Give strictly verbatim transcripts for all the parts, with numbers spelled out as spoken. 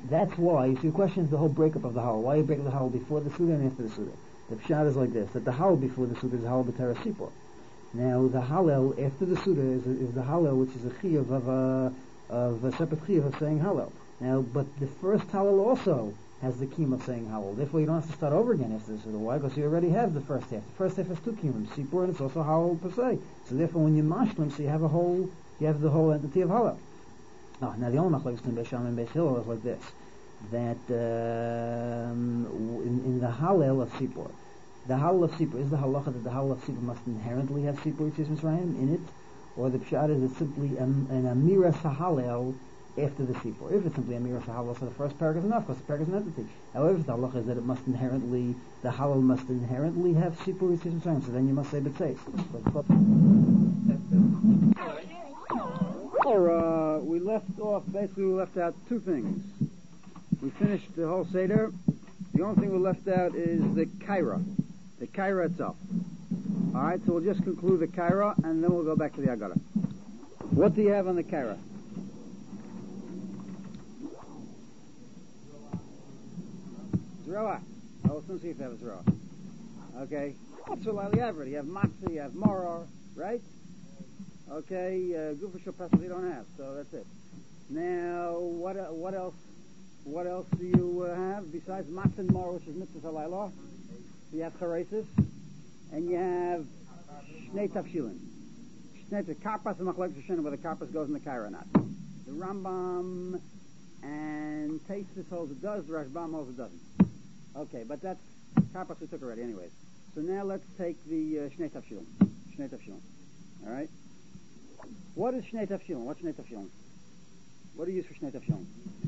That's why, so your question is the whole breakup of the Hallel. Why are you breaking the Hallel before the Suda and after the Suda? The Pshat is like this, that the Hallel before the Suda is Hallel B'Tara Sipor. Now, the Hallel after the Suda is, is the Hallel, which is a Chiyuv of a, of a separate Chiyuv of saying Hallel. Now, but the first Hallel also has the Kiyum of saying Hallel. Therefore, you don't have to start over again after the Suda. Why? Because you already have the first half. The first half has two Kiyum, Sipor, and it's also Hallel per se. So therefore, when you mashlim, so you have a whole, you have the whole entity of Hallel. Oh, now the only machlokes between Beis Shammai and Beis Hillel is like this, that um, in, in the Hallel of Sipor, the Hallel of Sipor, is the halacha that the Hallel of Sipor must inherently have Sipor Yetzias Mitzrayim in it, or the Pshat is it's simply an, an Amira Sahallel after the Sipor. If it's simply Amira Sahallel, so the first paragraph is enough, because the paragraph is an entity. However, if the halacha is that it must inherently, the Hallel must inherently have Sipor Yetzias Mitzrayim, so then you must say B'tzeis. Or, uh, we left off, basically we left out two things. We finished the whole Seder. The only thing we left out is the Kaira, the Kaira itself. Alright, so we'll just conclude the Kaira and then we'll go back to the Agada. What do you have on the Kaira? Zroa. Oh, we'll soon see if you have a Zroa. Okay. What's so lightly ever? You have Matzah, you have Moror, right? Okay, uh, Gufashal Pesach you don't have, so that's it. Now, what uh, what else? What else do you uh, have besides Matzah and Moror, which is Mitzvah Halayla? You have Charesis, and you have Shnei Tafshilin. Shnei Karpas and Machlekes Hashanah, whether Karpas goes in the Kaira or not. The Rambam and Taisus holds it does, the Rashbam holds it doesn't. Okay, but that's Karpas we took already, anyways. So now let's take the uh, Shnei Tafshilin. Shnei Tafshilin. All right. What is Shnei Tafshilin? What's Shnei Tafshilin? What do you use for Shnei Tafshilin?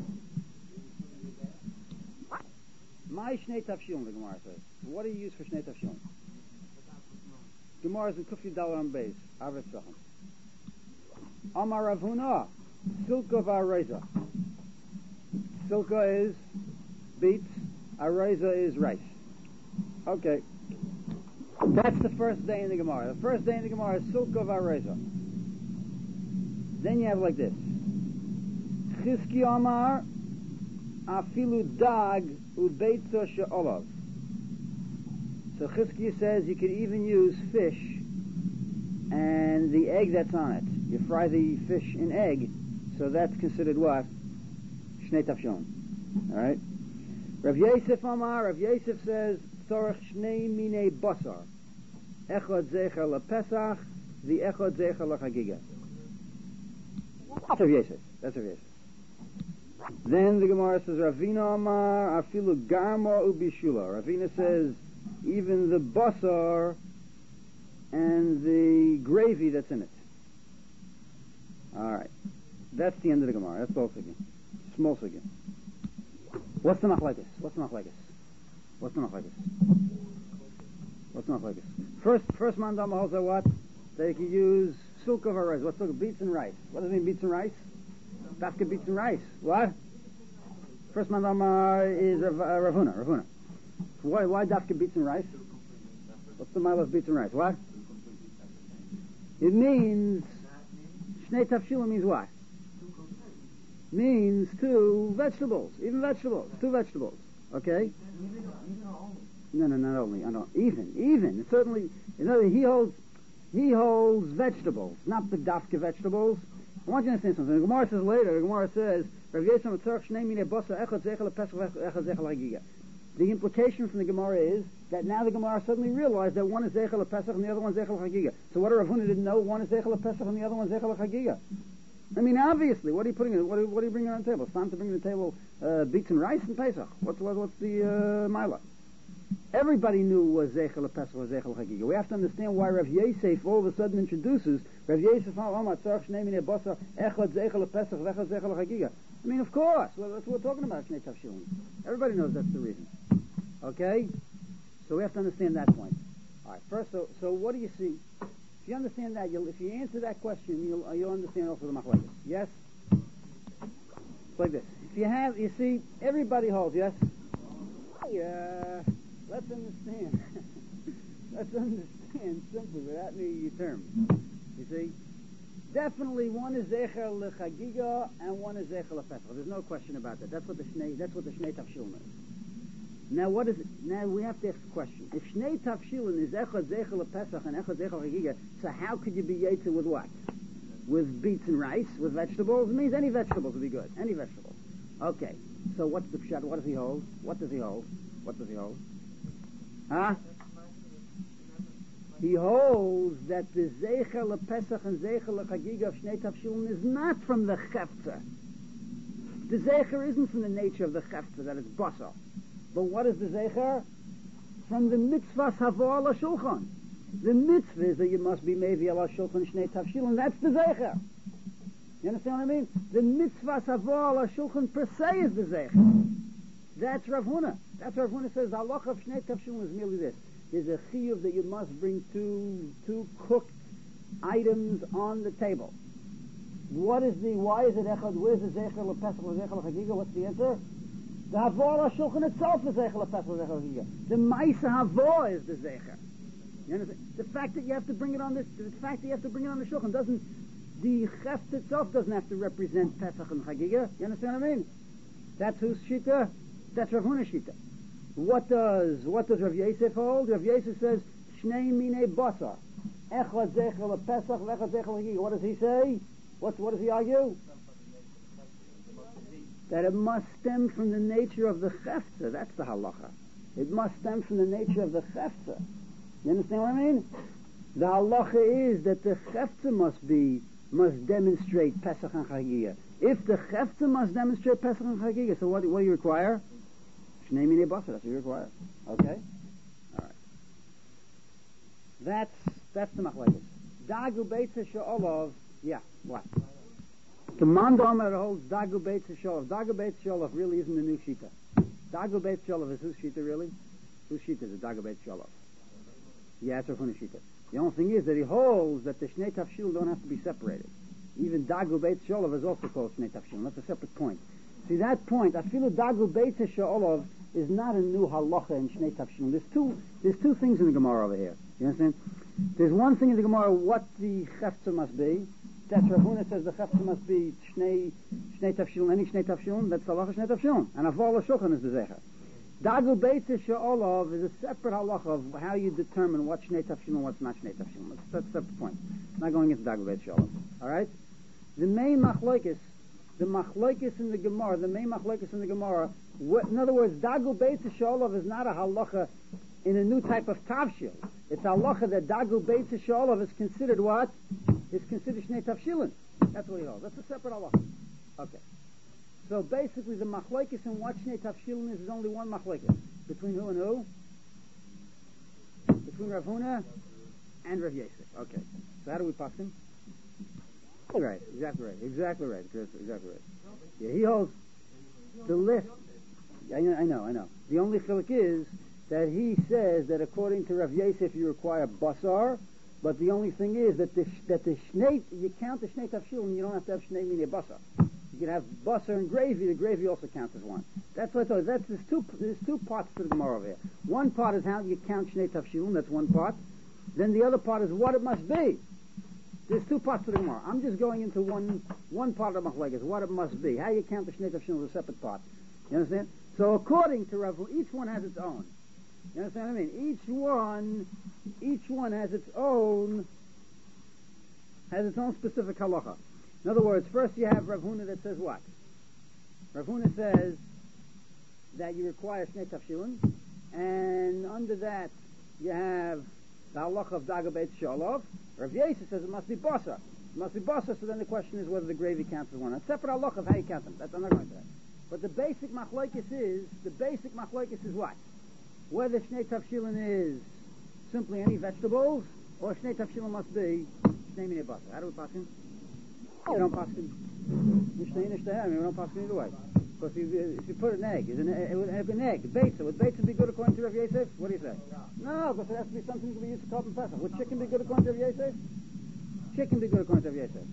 My Shnei Tafshilin, the Gemara says. What do you use for Shnei Tafshilin? Gemara is in Kufi Dalar on base. Avet Zachem. Amar Rav Huna. Silka v'areza. Silka is beets. Areza is rice. Okay. That's the first day in the Gemara. The first day in the Gemara is Silka v'areza. Then you have like this. Chizki Amar Afilu Dag Ubeitza She'olav. So Chizki says you could even use fish and the egg that's on it. You fry the fish in egg, so that's considered what? Shnei Tafshilin. Alright? Rav Yosef Amar, Rav Yosef says Tzorech Shnei Minei Basar. Echad Zecher LePesach, the Echad Zecher LeChagiga. That's Rav Yosef. That's Rav Yosef. Then the Gemara says, Ravina Amar Afilu Garma Ubishula. Ravina says, even the basar and the gravy that's in it. Alright. That's the end of the Gemara. That's all again. Small again. What's the machlekes? What's the machlekes? What's the machlekes? What's the machlekes? First, first mandam holds that what? They can use silk of rice. What's silk? Beets and rice. What does it mean, beets and rice? Dafka beets and rice. What? First mandam is Rav, uh, Ravuna. Ravuna. Why, why dafka beets and rice? What's the mile of beets and rice? What? It means, Shnei Tafshilin means what? Means two vegetables. Even vegetables. Two vegetables. Okay? No, no, not only. I know. Even. Even. It's certainly, you know, he holds, he holds vegetables, not the dafka vegetables. I want you to understand something. The Gemara says later, the Gemara says, the implication from the Gemara is that now the Gemara suddenly realized that one is Zeichel Pesach and the other one is Zeichel Chagiga. So what do Rav Huna didn't know? One is Zeichel Pesach and the other one is Zeichel Chagiga. I mean, obviously, what are you putting in? What are, what are you bringing on the table? It's time to bring to the table uh, beets and rice and Pesach. What's what, what's the uh, Mila? Everybody knew was Zeichel Pesach or Zeichel Chagiga. We have to understand why Rav Yosef all of a sudden introduces Rav Yosef Omar Tzarech Shnei Minei Basar Echad Zeichel Pesach Echad Zeichel Chagiga. I mean, of course, well, that's what we're talking about. Shnei Tafshilin. Everybody knows that's the reason. Okay, so we have to understand that point. All right. First, so so what do you see? If you understand that, you'll, if you answer that question, you'll uh, you'll understand also the machlekes. Yes. It's like this. If you have, you see, everybody holds. Yes. Yeah. Let's understand. Let's understand simply without any terms. You see, Definitely one is Zecher L'Chagiga and one is Zecher L'Pesach. There's no question about that. That's what the Shnei, that's what the Shnei Tavshilin is. Now what is it? Now we have to ask the question. If Shnei Tavshilin is Echad Zecher L'Pesach and Echad Zecher L'Chagiga, so how could you be Yetzer with what? With beets and rice, with vegetables? It means any vegetables would be good. Any vegetables. Okay. So what's the pshat? What does he hold? What does he hold? What does he hold? Huh? He holds that the Zecher LePesach and Zecher LeChagiga of Shnei Tavshilin is not from the Chefza. The Zecher isn't from the nature of the Chefza, that it's Basar. But what is the Zecher? From the Mitzvah Havo ala Shulchan. The mitzvah is that you must be Mevi ala Shulchan Shnei Tavshilin. That's the Zecher. You understand what I mean? The Mitzvah Havo ala Shulchan per se is the Zecher. That's Rav Huna. That's Rav Huna says the halacha of Shnei Tavshilin is merely this. There's a chiyuv that you must bring two two cooked items on the table. What is the, why is it echad, where's the zecher lepesach lezecher lechagiga? What's the answer? The havor shulchan itself is zecher lepesach lezecher lechagiga. The ma'isa havor is the zecher. You understand? The fact that you have to bring it on this, the fact that you have to bring it on the shulchan doesn't, the cheft itself doesn't have to represent pesach and chagiga. You understand what I mean? That's whose shita? That's Rav Huna's shita. What does what does Rav Yosef hold? Rav Yosef says Shnei Minei Basar, Echad Zecher LePesach, Echad Zecher LeChagiga. What does he say? What what does he argue? That it must stem from the nature of the chefza. That's the halacha. It must stem from the nature of the chefza. You understand what I mean? The halacha is that the chefza must be must demonstrate Pesach and Chagiga. If the chefza must demonstrate Pesach and Chagiga, so what what do you require? Shnei Minei Basar, that's what you require. Okay? Alright. That's, that's the machlekes. Dagu Beitza She'olov, yeah, what? The Mandomer holds Dagu Beitza She'olov. Dagu Beitza She'olov really isn't a new shita. Dagu Beitza She'olov is whose shita really? Whose shita is it, Dagu Beitza She'olov? Yeah, it's Rav Huna's shita. The only thing is that he holds that the Shnei Tavshilin don't have to be separated. Even Dagu Beitza She'olov is also called Shnei Tavshilin. That's a separate point. See, that point, I feel Dagu Beitza She'olov is not a new halacha in Shnei Tavshilin. There's two, there's two things in the Gemara over here. You understand? There's one thing in the Gemara, what the chefza must be. That's Rav Huna says the chefza must be Shnei, Shnei Tavshilin, any Shnei Tavshilin, that's the halacha Shnei Tavshilin. And Aval HaShulchan is the Zecher. Dagu Beitza She'olov is a separate halacha of how you determine what's Shnei Tavshilin and what's not Shnei Tavshilin. That's a separate point. I'm not going into Dagu Beitza She'olov. Alright? The main machlokes, the machlokes in the Gemara, the main machlokes in the Gemara, what, in other words, Dagu Beitza She'olov is not a halacha in a new type of tavshil. It's a halacha that Dagu Beitza She'olov is considered what? Is considered Shnei Tavshilin. That's what he holds. That's a separate halacha. Okay. So basically the machlokes in what Shnei Tavshilin is is only one machlokes. Between who and who? Between Rav Huna and Rav Yosef. Okay. So how do we pass him? Right. Exactly right. Exactly right. Exactly right. Yeah, he holds the list. I know, I know, I know. The only chiluk is that he says that according to Rav Yosef you require basar, but the only thing is that the that the shnei, you count the shnei tavshilin, you don't have to have shnei minei basar. You can have basar and gravy. The gravy also counts as one. That's what I thought. That's there's two there's two parts to the Gemara over here. One part is how you count shnei tavshilin. That's one part. Then the other part is what it must be. There's two parts to the Gemara. I'm just going into one one part of the machlekes, what it must be. How you count the shnei tavshilin is a separate part. You understand? So according to Rav, each one has its own. You understand what I mean? Each one, each one has its own, has its own specific halacha. In other words, first you have Rav Huna that says what? Rav Huna says that you require Shnei Tavshilin, and under that you have the halacha of Dagu Beitza She'olov. Rav Yosef says it must be basar. It must be basar, so then the question is whether the gravy counts as one. A separate halacha of how you count them. That's, I'm not going to that. But the basic machlokes is, the basic machlokes is what? Whether Shnei Tavshilin is simply any vegetables, or Shnei Tavshilin must be Shnei Minei Basar. How do we pass him? We don't pass him. Mishnei Nishtei, I mean, we don't pass him either way. Because if you, if you put an egg, is an, it would have an egg, Beitza. Would Beitza be good according to Rav Yosef? What do you say? No, because it has to be something to be used to Korban Pesach. Would chicken be good according to Rav Yosef? Chicken be good according to Rav Yosef?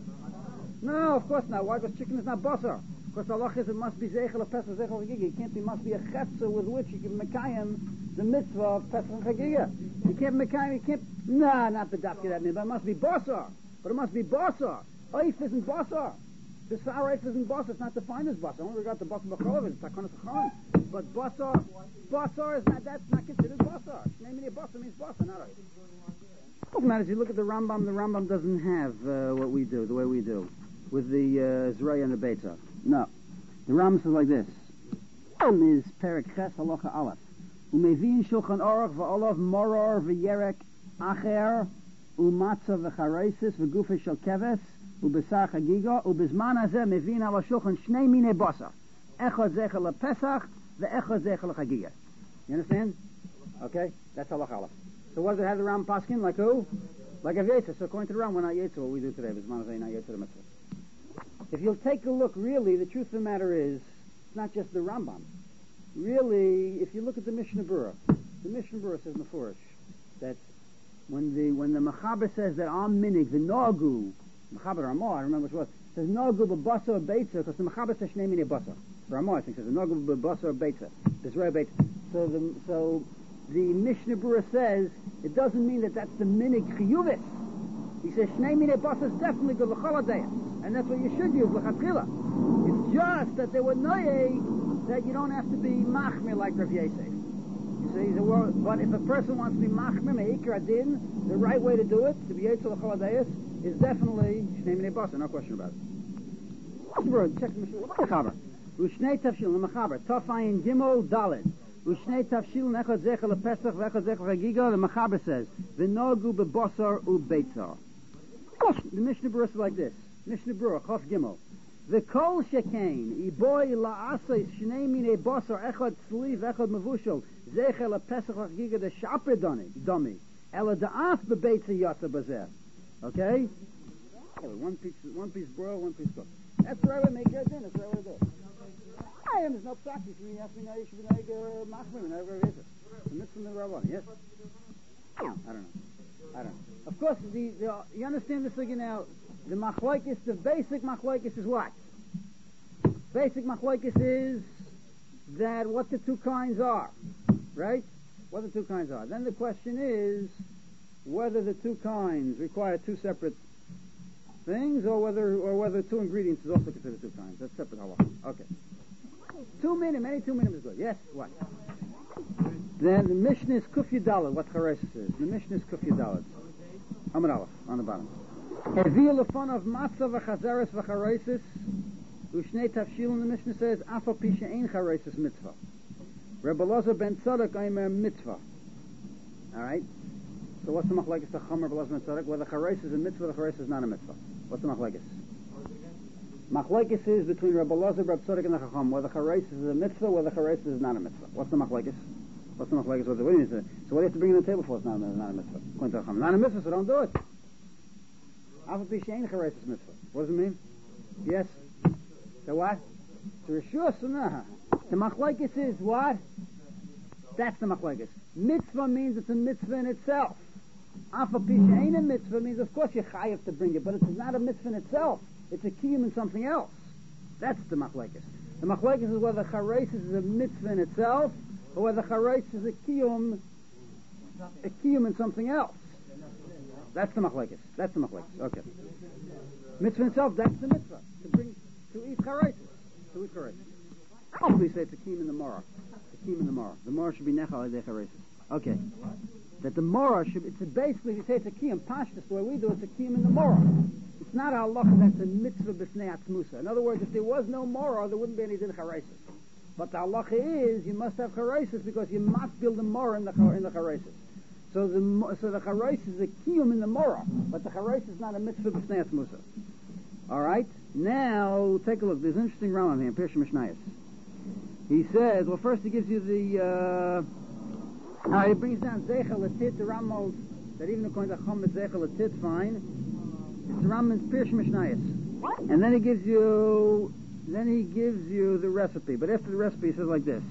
No, of course not. Why? Because chicken is not basar. Because Allah is it must be Zeichel of Pesach, Zeichel of Chagiga. It can't be, must be a chetza with which you can mekayim the mitzvah of Pesach and Chagiga. You can't mekayim, you can't, nah, not the dafke that but it must be basar. But it must be basar. Oif isn't basar. The sour oif isn't basar. It's not defined as basar. Only regard the basar b'cholov. It's takonas chachamim. But basar, basar is not. That's not considered basar. Shnei basar means basar, not oif. Doesn't matter. If you look at the Rambam, the Rambam doesn't have uh, what we do, the way we do, with the uh, Zraya and the Beitzah. No. The Rambam says like this. Is Perek Ches Halacha Aleph. Umevin Shulchan Aruch v'Olav Moror v'Yerek Acher u'Matzah v'Chareisis v'Gufei Shel Keves u'Besar Chagiga u'Bizman Hazeh Mevin Ala Shulchan Shnei Minei Basar Echad Zecher LePesach ve'Echad Zecher LeChagiga. You understand? Okay? That's Halacha Aleph. So what does it have the Ram Paskin? Like who? Like Av Yitzchak. So according to the Ram, we're not Yitzchak, what we do today. B'Zman Hazeh not Yitzchak Mitzvah. If you'll take a look, really, the truth of the matter is, it's not just the Rambam. Really, if you look at the Mishnah Berurah, the Mishnah Berurah says Mefurish that when the when the Mechaber says that Am Minig, the Nagu, Mechaber Ramah, I remember which was, says Nagu b'Basa or Beitza, because the Mechaber says Shnei Minei Basa. Ramah, I think, says Nagu b'Basa or Beitza. Bezrei Beitza. So the so the Mishnah Berurah says it doesn't mean that that's the Minig Chiyuvis. He says Shnei Minei Basa is definitely good l'choladayah, and that's what you should use l'chatchila. It's just that there were noyei that you don't have to be machmir like Rav Yosef. You see, the word, but if a person wants to be machmir me'ikar adin, the right way to do it, to be yetzel l'choladayas, is definitely shnei minei basa, no question about it. Check the Mechaber. Ushnei tafshil l'mechaber tafayin gimel daled. Ushnei tafshil nechad zecher lepesach v'echad zecher chagiga. The Mechaber says v'nogu bebasar u'beitzar. The Mishnah Berurah is like this. Mishnah Berurah Chaf Gimel. The kol shekain iboy la'asay shnei minei basar echad tzli v'echad mevushel zecher lepesach chagiga the shaper doni dummy ela da'af bebeitza yatsa bazeh. Okay, one piece, one piece broil, one piece cooked. That's the right way to make it. That's the right way to do it. I am. There's no practice. You ask me now. You should be like machmir. Never is it. The mitzvah of the rabban. Yes. I don't know. I don't know. Of course, the, the you understand this again now. The machlokes, the basic machlokes is what? Basic machlokes is that what the two kinds are, right? What the two kinds are. Then the question is whether the two kinds require two separate things, or whether or whether two ingredients is also considered two kinds. That's separate halacha. Okay. Two minim, any two minim is good. Yes. What? Then the Mishnah is Kuf Yudalad, what Charesis is. The Mishnah is Kuf Yudalad. Amud Aleph, on the bottom. Evil fun of matzah v'chazeres v'charesis. Ushnei tafshil, and the Mishnah says, Afa pisha ein charesis mitzvah. Rebbe Elazar ben Tzadok aimer mitzvah. Alright? So what's the machlekes to Chum Rebbe Elazar ben Tzadok? Whether charesis is a mitzvah, the charesis is not a mitzvah. What's the machlekes? Machlekes is between Rebbe Elazar, Rebbe Tzadok, and the Chacham. Whether charesis is a mitzvah, whether charesis is not a mitzvah. What's the machlekes? What's the machlekes? What do you mean? So what do you have to bring to the table for? It's not, not a mitzvah. According to Chacham. Not a mitzvah, so don't do it. Afa pisha ein charesis mitzvah. What does it mean? Yes? So what? The Rishua Sunnah. The machlekes is what? That's the machlekes. Mitzvah means it's a mitzvah in itself. Afa pisha ain't a mitzvah means of course you're chayav to bring it, but it's not a mitzvah in itself. It's a kiyum in something else. That's the machlekes. The machlekes is whether charesis is a mitzvah in itself, or whether charesis is a kiyum, a kiyum in something else. That's the machlekes. That's the machlekes. Okay. Mitzvah in itself, that's the mitzvah. To bring, to eat charesis. To eat charesis. Hopefully say it's a kiyum in the Morah. It's a kiyum in the Morah. The Morah should be nechal al charesis. Okay. That the Morah should, it's a, basically, if you say it's a kiyum, pashtus, the way we do it, it's a kiyum in the Morah. It's not a halacha that's a mitzvah b'snei atzmusa. In other words, if there was no Morah, there wouldn't be any din charesis. But the halacha is, you must have charesis because you must build a Morah in the, in the charesis. So the so the charesis is a kiyum in the Morah, but the charesis is not a mitzvah b'snei atzmusa. All right. Now take a look. There's an interesting Rambam here in Pirush Mishnayos. He says, well, first he gives you the. Uh, uh, he brings down zeichel latit. The Rambam that even according to Chum it's zeichel latit fine. It's the Rambam's Pirush Mishnayos, and then he gives you then he gives you the recipe. But after the recipe, he says like this.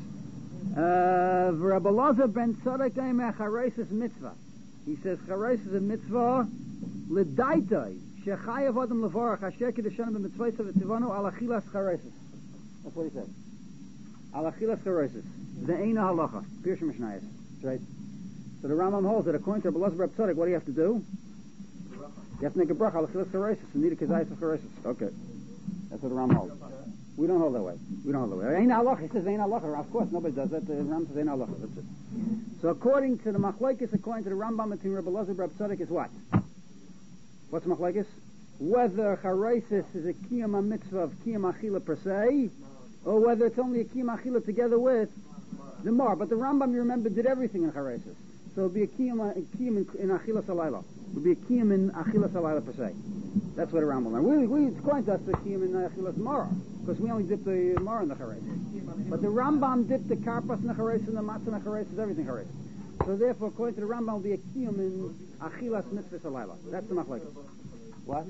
Rebbe Elazar ben Tzadok aimer charesis mitzvah. He says charesis is a mitzvah l'daitai shechayav adam levorach asher kiddushanu b'mitzvaysav v'tivanu al achilas charesis. That's what he says. Al achilas charesis. Ze'ena halacha. Pirush Mishnayos. That's right. So the Rambam holds that according to Rebbe Elazar ben Tzadok, what do you have to do? You have to make a bracha al achilas chareisis. You need a kezayis of chareisis. Okay. That's what the Ram holds. We don't hold that way. We don't hold that way. Ain't halacha. He says ain't halacha. Of course, nobody does that. The Ram says ain't halacha. That's it. So according to the machlekes, according to the Rambam between Rebbe Elazar and Rebbe Tzadok, is what? What's machlekes? Whether chareisis is a kiyum mitzvah of kiyum achila per se, or whether it's only a kiyum achila together with the mar. But the Rambam, you remember, did everything in chareisis. So it would be a kiyum, a kiyum in, in achila salayla. It would be a kiyum in achila salayla per se. That's what the Rambam learned. We, we, it's according to us the kiyum in achila mara, because we only dip the mara in the chareisis. But the Rambam dipped the karpas in the chareisis and the matzah in the chareisis, everything chareisis. So therefore, according to the Rambam, it will be a kiyum in achilas mitzvah salayla. That's the machlekes. What?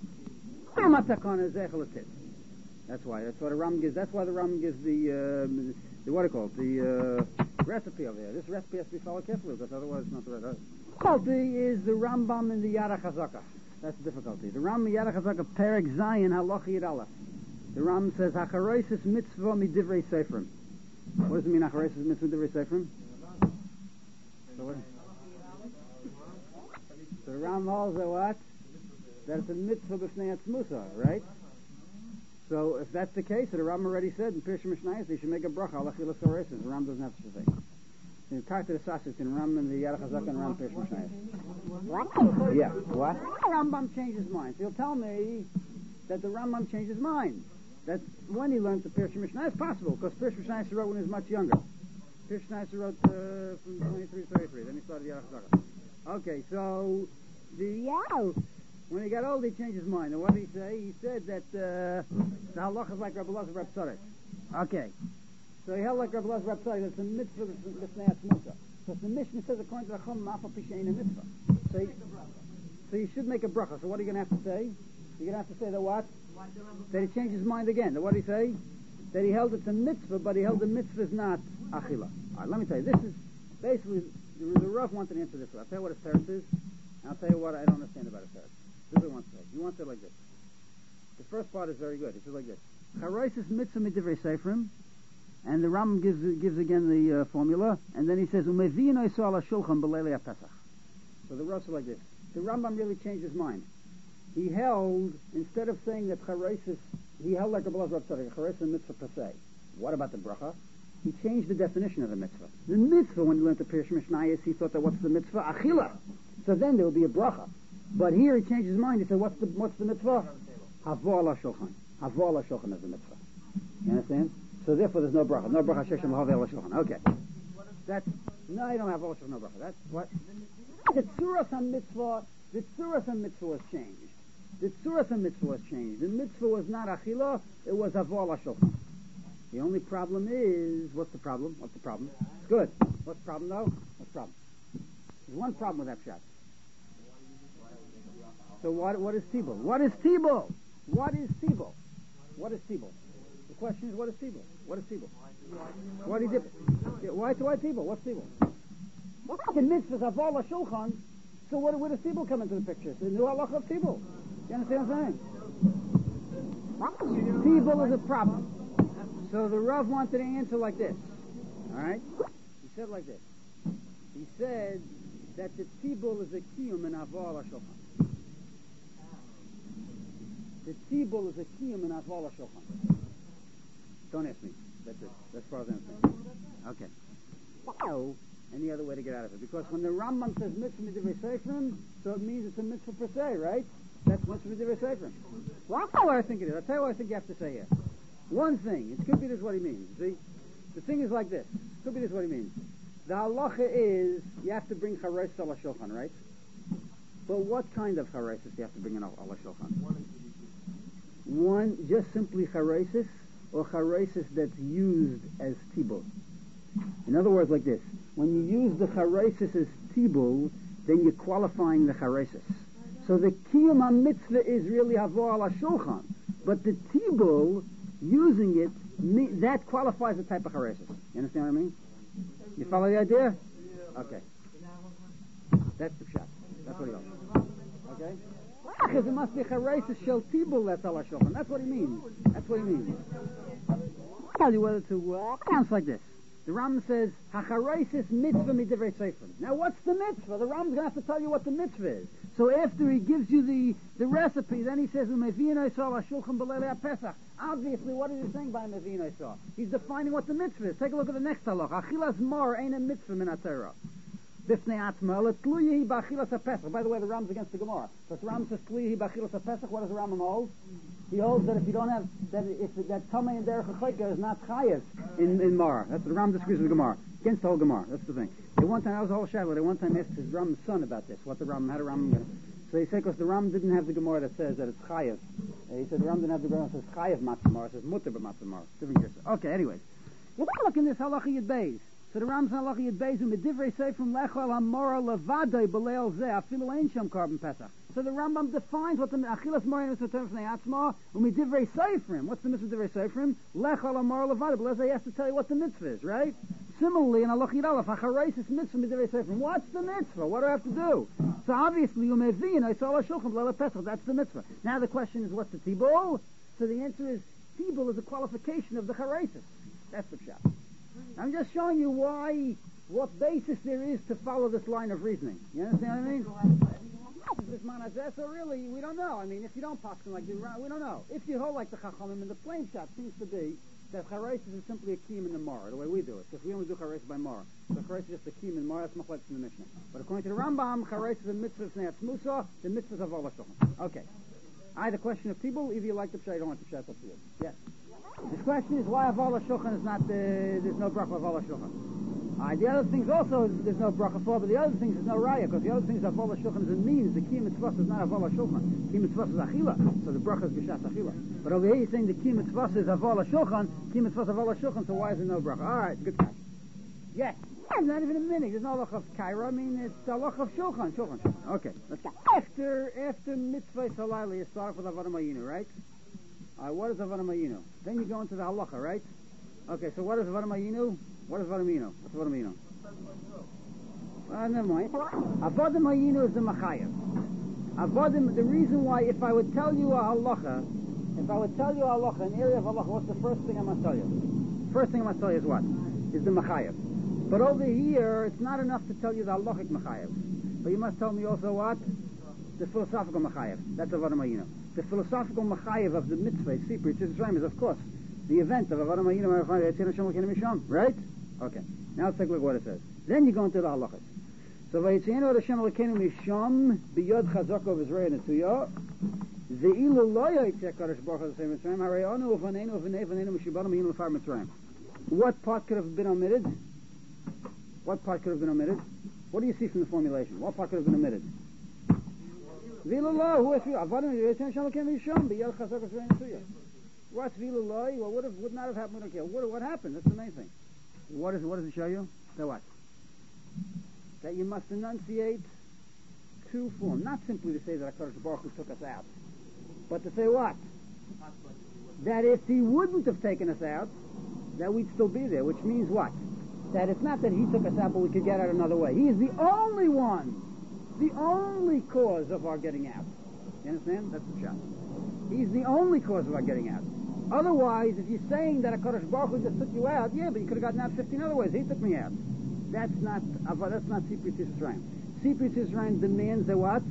That's why. That's why the Ram gives. That's why the Ram gives the, uh, the what do you call it? The uh, recipe over there. This recipe has to be followed carefully, because otherwise it's not the right. Difficulty is the Rambam and the Yad HaChazaka. That's the difficulty. The Ram Yad HaChazaka Perek Zayin Halacha Yid Aleph. The Ram says Hachareisis Mitzvah Midivrei Seifrim. What does it mean Hachareisis Mitzvah Midivrei Seifrim? So what? So the Ram holds that what? That it's a mitzvah b'fnei atzmusa, right? So if that's the case, the Ram already said in Pirush Mishnayos they should make a bracha al achilas chareisis. The Ram doesn't have such a thing. In Karta the Sasik in Ram and the Yad HaChazaka and Ram Pirush Mishnayos. What? Yeah. What? The Rambam changed his mind. So he'll tell me that the Rambam changed his mind. That's when he learned the Pirush Mishnayos. It's possible, because Pirush Mishnayos he wrote when he was much younger. Pirush Mishnayos he wrote uh, from twenty-three to thirty-three. Then he started Yad HaChazaka. Okay, so the yeah. When he got old, he changed his mind. And what did he say? He said that uh, the halacha is like Rebbe Elazar Rebbe Tzadok. Okay. So he held like Rebbe Elazar Rebbe Tzadok. It's a mitzvah b'fnei atzmusa. Because the Mishnah says, according to the Chum, ma'afa pishein a mitzvah. So, he, so you should make a bracha. So what are you going to have to say? You're going to have to say that what? That he changed his mind again. That what did he say? That he held it's a mitzvah, but he held the mitzvah is not achila. All right, let me tell you. This is basically, the, the Rav wanted to answer this. I'll tell you what a teretz is, and I'll tell you what I don't understand about a teretz. This is what he wants to say. He wants it like this. The first part is very good. He says like this. Chareisis mitzvah midivrei seifrim, and the Rambam gives gives again the uh, formula, and then he says umevino yisrael ala shulchan b'leilei Pesach. So the Rosh is like this. The Rambam really changed his mind. He held, instead of saying that chareisis, he held like a Rebbe Elazar Rebbe Tzadok, chareisis mitzvah per se. What about the bracha? He changed the definition of the mitzvah. The mitzvah, when he learned the Pirush Mishnayos, he thought that what's the mitzvah? Achila. So then there will be a bracha. But here he changed his mind. He said, what's the what's the mitzvah? Havo ala shulchan. Havo ala shulchan is the mitzvah. You understand? So therefore there's no bracha. No bracha sheshem havo ala shulchan. Okay. That's, no, you don't have ala shulchan, no bracha. That's what? The tzuras ha-mitzvah, the tzuras ha-mitzvah was changed. The tzuras ha-mitzvah was changed. The mitzvah was not achila, it was havo ala shulchan. The only problem is, what's the problem? What's the problem? It's good. What's the problem though? What's the problem? There's one problem with that shot. So what, what is Tibul? What is Tibul? What is Tibul? What is Tibul? The question is, what is Tibul? What is Tibul? Why do you dip it? Yeah, why, why Tibul? What's Tibul? Well, the mitzvahs of all shulchan. So what, where does Tibul come into the picture? The new halacha of Tibul. You understand what I'm saying? Tibul is a problem. So the Rav wanted to answer like this. All right? He said like this. He said that the Tibul is a kiyum in Havo shulchan. The Tibul is a kiyum in Havo shulchan. Don't ask me. That's it. That's far as I'm saying. Okay. Wow. Any other way to get out of it? Because when the Rambam says mitzvah midivrei seifrim, so it means it's a mitzvah per se, right? That's mitzvah midivrei seifrim. Well, that's what I think it is. I'll tell you what I think you have to say here. One thing. It could be this is what he means. See? The thing is like this. It could be this is what he means. The halacha is you have to bring chareisis ala shulchan, right? But what kind of chareisis do you have to bring in ala shulchan? One, just simply chareisis, or chareisis that's used as tibul. In other words, like this. When you use the chareisis as tibul, then you're qualifying the chareisis. So the kiyum ha-mitzvah is really havo ala shulchan. But the tibul, using it, that qualifies the type of chareisis. You understand what I mean? You follow the idea? Okay. That's the shot. That's what he goes. Okay? Because it must be chareisis shel tibul that's ala shulchan. That's what he means. That's what he means. I'll tell you whether to uh, sounds like this. The Ram says, "Hachareisis mitzvah midivrei seifrim." Now, what's the mitzvah? The Ram's going to have to tell you what the mitzvah is. So after he gives you the, the recipe, then he says, obviously, what is he saying by Mevinoi? He's defining what the mitzvah is. Take a look at the next halach. Achilas mar ain't a mitzvah min ha-Torah. By the way, the Ram's against the Gemara. But the Ram says, what does the Ram hold? He holds that if you don't have, that if that Tamei and Derech HaChoika is not chayev in, in Mar. That's what the Ram disagrees with the Gemara. Against the whole Gemara. That's the thing. They one time, that was the whole shadow. They one time asked his Ram's son about this. What the Ram, how the Ram, so he said, because the Ram didn't have the Gemara that says that it's chayev. Uh, he said, the Ram didn't have the Gemara that says chayev matzamar. It says mutter but matzamar. Different case. Okay, anyways. We'll look in this halacha yid beis. So the Ram's halacha yid beis, um midivrei say from lechol hamora levadai b'leil zeh afilu ein sham carbon pesach. So the Rambam defines what the achilas morin is term from the atzma. Umidivrei seifrim. What's the mitzvah divrei seifrim? Lechol amar levada. But he has to tell you what the mitzvah is, right? Similarly, in halach yidalef, hachareisis mitzvah midivrei seifrim. What's the mitzvah? What do I have to do? So obviously, umevin oisol hashulchan b'leil pesach. That's the mitzvah. Now the question is, what's the tibul? So the answer is, tibul is a qualification of the chareisis. That's the pshat. I'm just showing you why, what basis there is to follow this line of reasoning. You understand what I mean? This manazeh, so really, we don't know. I mean, if you don't paskin like the, we don't know. If you hold like the chachamim, and the plain shot seems to be that chareisis is simply a kiyum in the mar, the way we do it, because we only do chareisis by mar. So chareisis is just a kiyum in mar. That's machlekes in the Mishnah. But according to the Rambam, chareisis is a mitzvah of snei atzmusa, the mitzvah of all hashulchan. Okay. I the question of people. If you like the pshat, you don't want the pshat, up to you. Yes. This question is why Aval HaShulchan is not, uh, there's no bracha of Aval HaShulchan. Uh, the other things also, there's no bracha for, but the other things there's no raya, because the other things Aval HaShulchan is a means, the Kiyum Mitzvah is not Aval HaShulchan. Kiyum Mitzvah is Achila, so the bracha is B'Shas Achila. But over here he's saying the Kiyum Mitzvah is Aval HaShulchan, Kiyum Mitzvah is Aval HaShulchan, so why is there no bracha? Alright, good catch. Yes. It's not even a minute. There's no halach of Kaira. I mean, it's halach of Shulchan. Shulchan. Shulchan. Okay, let's go. After, after Mitzvah Salayli, you start with Avodah Mayinu, right? Uh, what is Avodah Mayinu? Then you go into the halacha, right? Okay, so what is Avodah Mayinu? What is Avodah Mayinu? What's Avodah Mayinu? Uh, never mind. Avodah Mayinu is the Machayev. Avodah, the reason why, if I would tell you a halacha, if I would tell you a halacha, an area of halacha, what's the first thing I must tell you? First thing I must tell you is what? Is the Machayev. But over here, it's not enough to tell you the halachic Machayev. But you must tell me also what? The philosophical Machayev. That's Avodah Mayinu. The philosophical Machayev of the mitzvah, Sipur Tzisraim, is of course the event of Avodah Mayinu, right? Okay. Now let's take a look at what it says. Then you go into the halachas. So Vayitzenu ad Hashem Elokeinu misham biyod chazaka v'zrei netuya ve'ilu lo yitzeh Kadosh Baruch Hu l'sei Mitzrayim harei anu ufanenu ufanei ufanenu mishibanu mayinu l'far Mitzrayim. What part could have been omitted? What part could have been omitted? What do you see from the formulation? What part could have been omitted? Vilallah, who is Avodah Mayinu Hashem Elokeinu misham biyod chazaka v'zrei netuya. What's Vilallah? Well, would have would not have happened. We don't care. What what happened? That's the main thing. What is what does it show you? So what? That you must enunciate two forms. Not simply to say that HaKadosh Baruch Hu took us out, but to say what? That if he wouldn't have taken us out, that we'd still be there, which means what? That it's not that he took us out, but we could get out another way. He is the only one, the only cause of our getting out. You understand? That's the shot. He's the only cause of our getting out. Otherwise, if you're saying that HaKadosh Baruch Hu just took you out, yeah, but you could have gotten out fifteen other ways. He took me out. That's not, that's not Sipur Tzisraim. Sipur Tzisraim demands that what?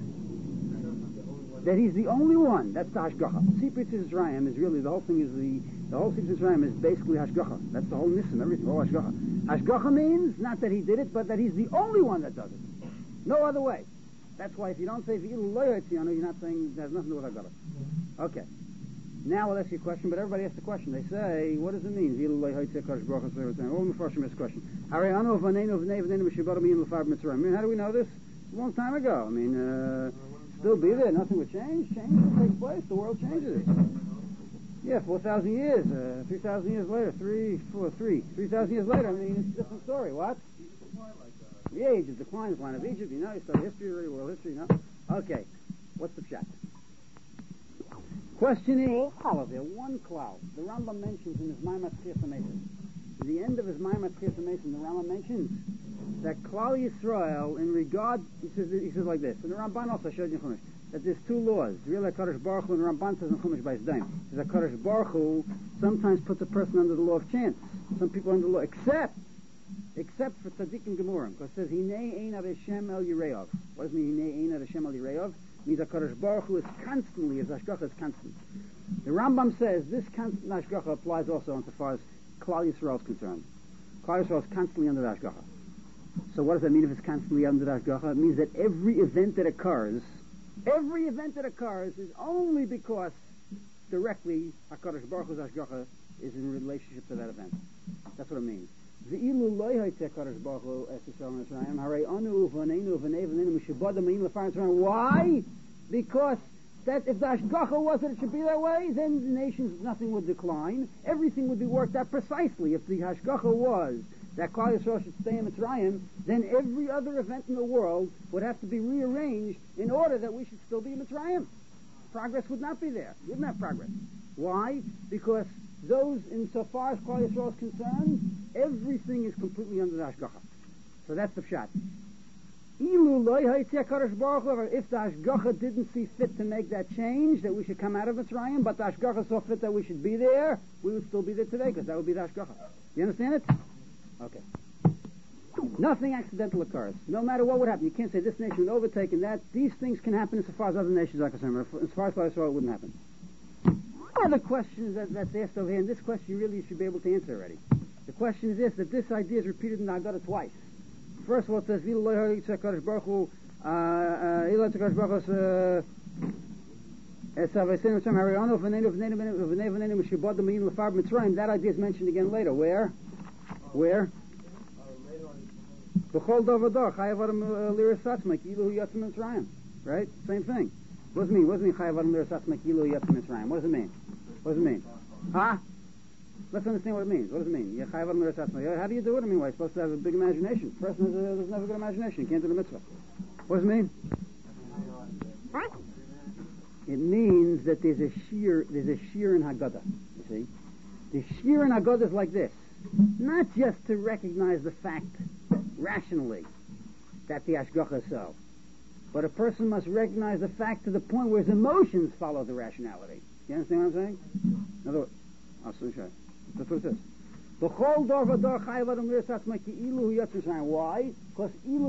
That he's the only one. That's the Hashgacha. Sipur Tzisraim is really, the whole thing is the, the whole Sipur Tzisraim is basically Hashgacha. That's the whole Nissim, everything, all Hashgacha. Hashgacha means not that he did it, but that he's the only one that does it. No other way. That's why if you don't say V'ilu lo yotzianu, you're not saying, it has nothing to do with Hashgacha. Okay. Now we'll ask you a question, but everybody asks the question. They say, what does it mean? All the Mefarshim ask the question. How do we know this? A long time ago. I mean, uh, still be there. Nothing would change. Change will take place. The world changes. Yeah, four thousand years. Uh, three thousand years later. Three, four, three. Three thousand years later. I mean, it's a different story. What? The age of decline, the decline of Egypt. You know, you study history, world history. You know. Okay. What's the pshat? Questioning all of it, one cloud. The Rambam mentions in his Maimat Tchias HaMesim. At the end of his Maimat Tchias HaMesim, the Rambam mentions that Klal Yisrael, in regard, he says, he says like this, and the Ramban also showed you in Chumash, that there's two laws. Really, HaKadosh Baruch Hu, and the Ramban says in Chumash by his dime, that HaKadosh Baruch Hu sometimes puts a person under the law of chance. Some people under the law, except except for tzaddik and gemurim, because it says Hinei ein ad Hashem el yireov. What does it mean Hinei ein ad Hashem el yireov? It means HaKadosh Baruch Hu is constantly, his hashgacha is constant. The Rambam says this constant hashgacha applies also insofar as Klal Yisrael is concerned. Klal Yisrael is constantly under the hashgacha. So what does that mean if it's constantly under the hashgacha? It means that every event that occurs, every event that occurs is only because directly HaKadosh Baruch Hu's hashgacha is in relationship to that event. That's what it means. Why? Because that if the hashgacha was that it should be that way, then the nations, nothing would decline. Everything would be worked out precisely. If the hashgacha was that Klal Yisrael should stay in Mitzrayim, then every other event in the world would have to be rearranged in order that we should still be in Mitzrayim. Progress would not be there. You wouldn't have progress. Why? Because those, insofar as Klal Yisrael is concerned, everything is completely under the hashgacha. So that's the pshat. If the hashgacha didn't see fit to make that change, that we should come out of Mitzrayim, but the hashgacha saw fit that we should be there, we would still be there today, because that would be the hashgacha. You understand it? Okay. Nothing accidental occurs. No matter what would happen. You can't say this nation would overtake and that. These things can happen as far as other nations are concerned. As far as Klal Yisrael, it wouldn't happen. One of the questions that, that's asked over here, and this question you really should be able to answer already. The question is this, that this idea is repeated in the Haggadah twice. First of all, it says, that idea is mentioned again later. Where? Where? Right? Same thing. What does it mean? What does it mean? What does it mean? What does it mean? Huh? Let's understand what it means. What does it mean? How do you do it? I mean, well, you're supposed to have a big imagination. The person doesn't have a good imagination. You can't do the mitzvah. What does it mean? It means that there's a shear, there's a shear in Haggadah. You see? The shear in Haggadah is like this. Not just to recognize the fact rationally that the hashgacha is so, but a person must recognize the fact to the point where his emotions follow the rationality. You understand what I'm saying? In other words, I'll soon show you. That's what it says. Why? Because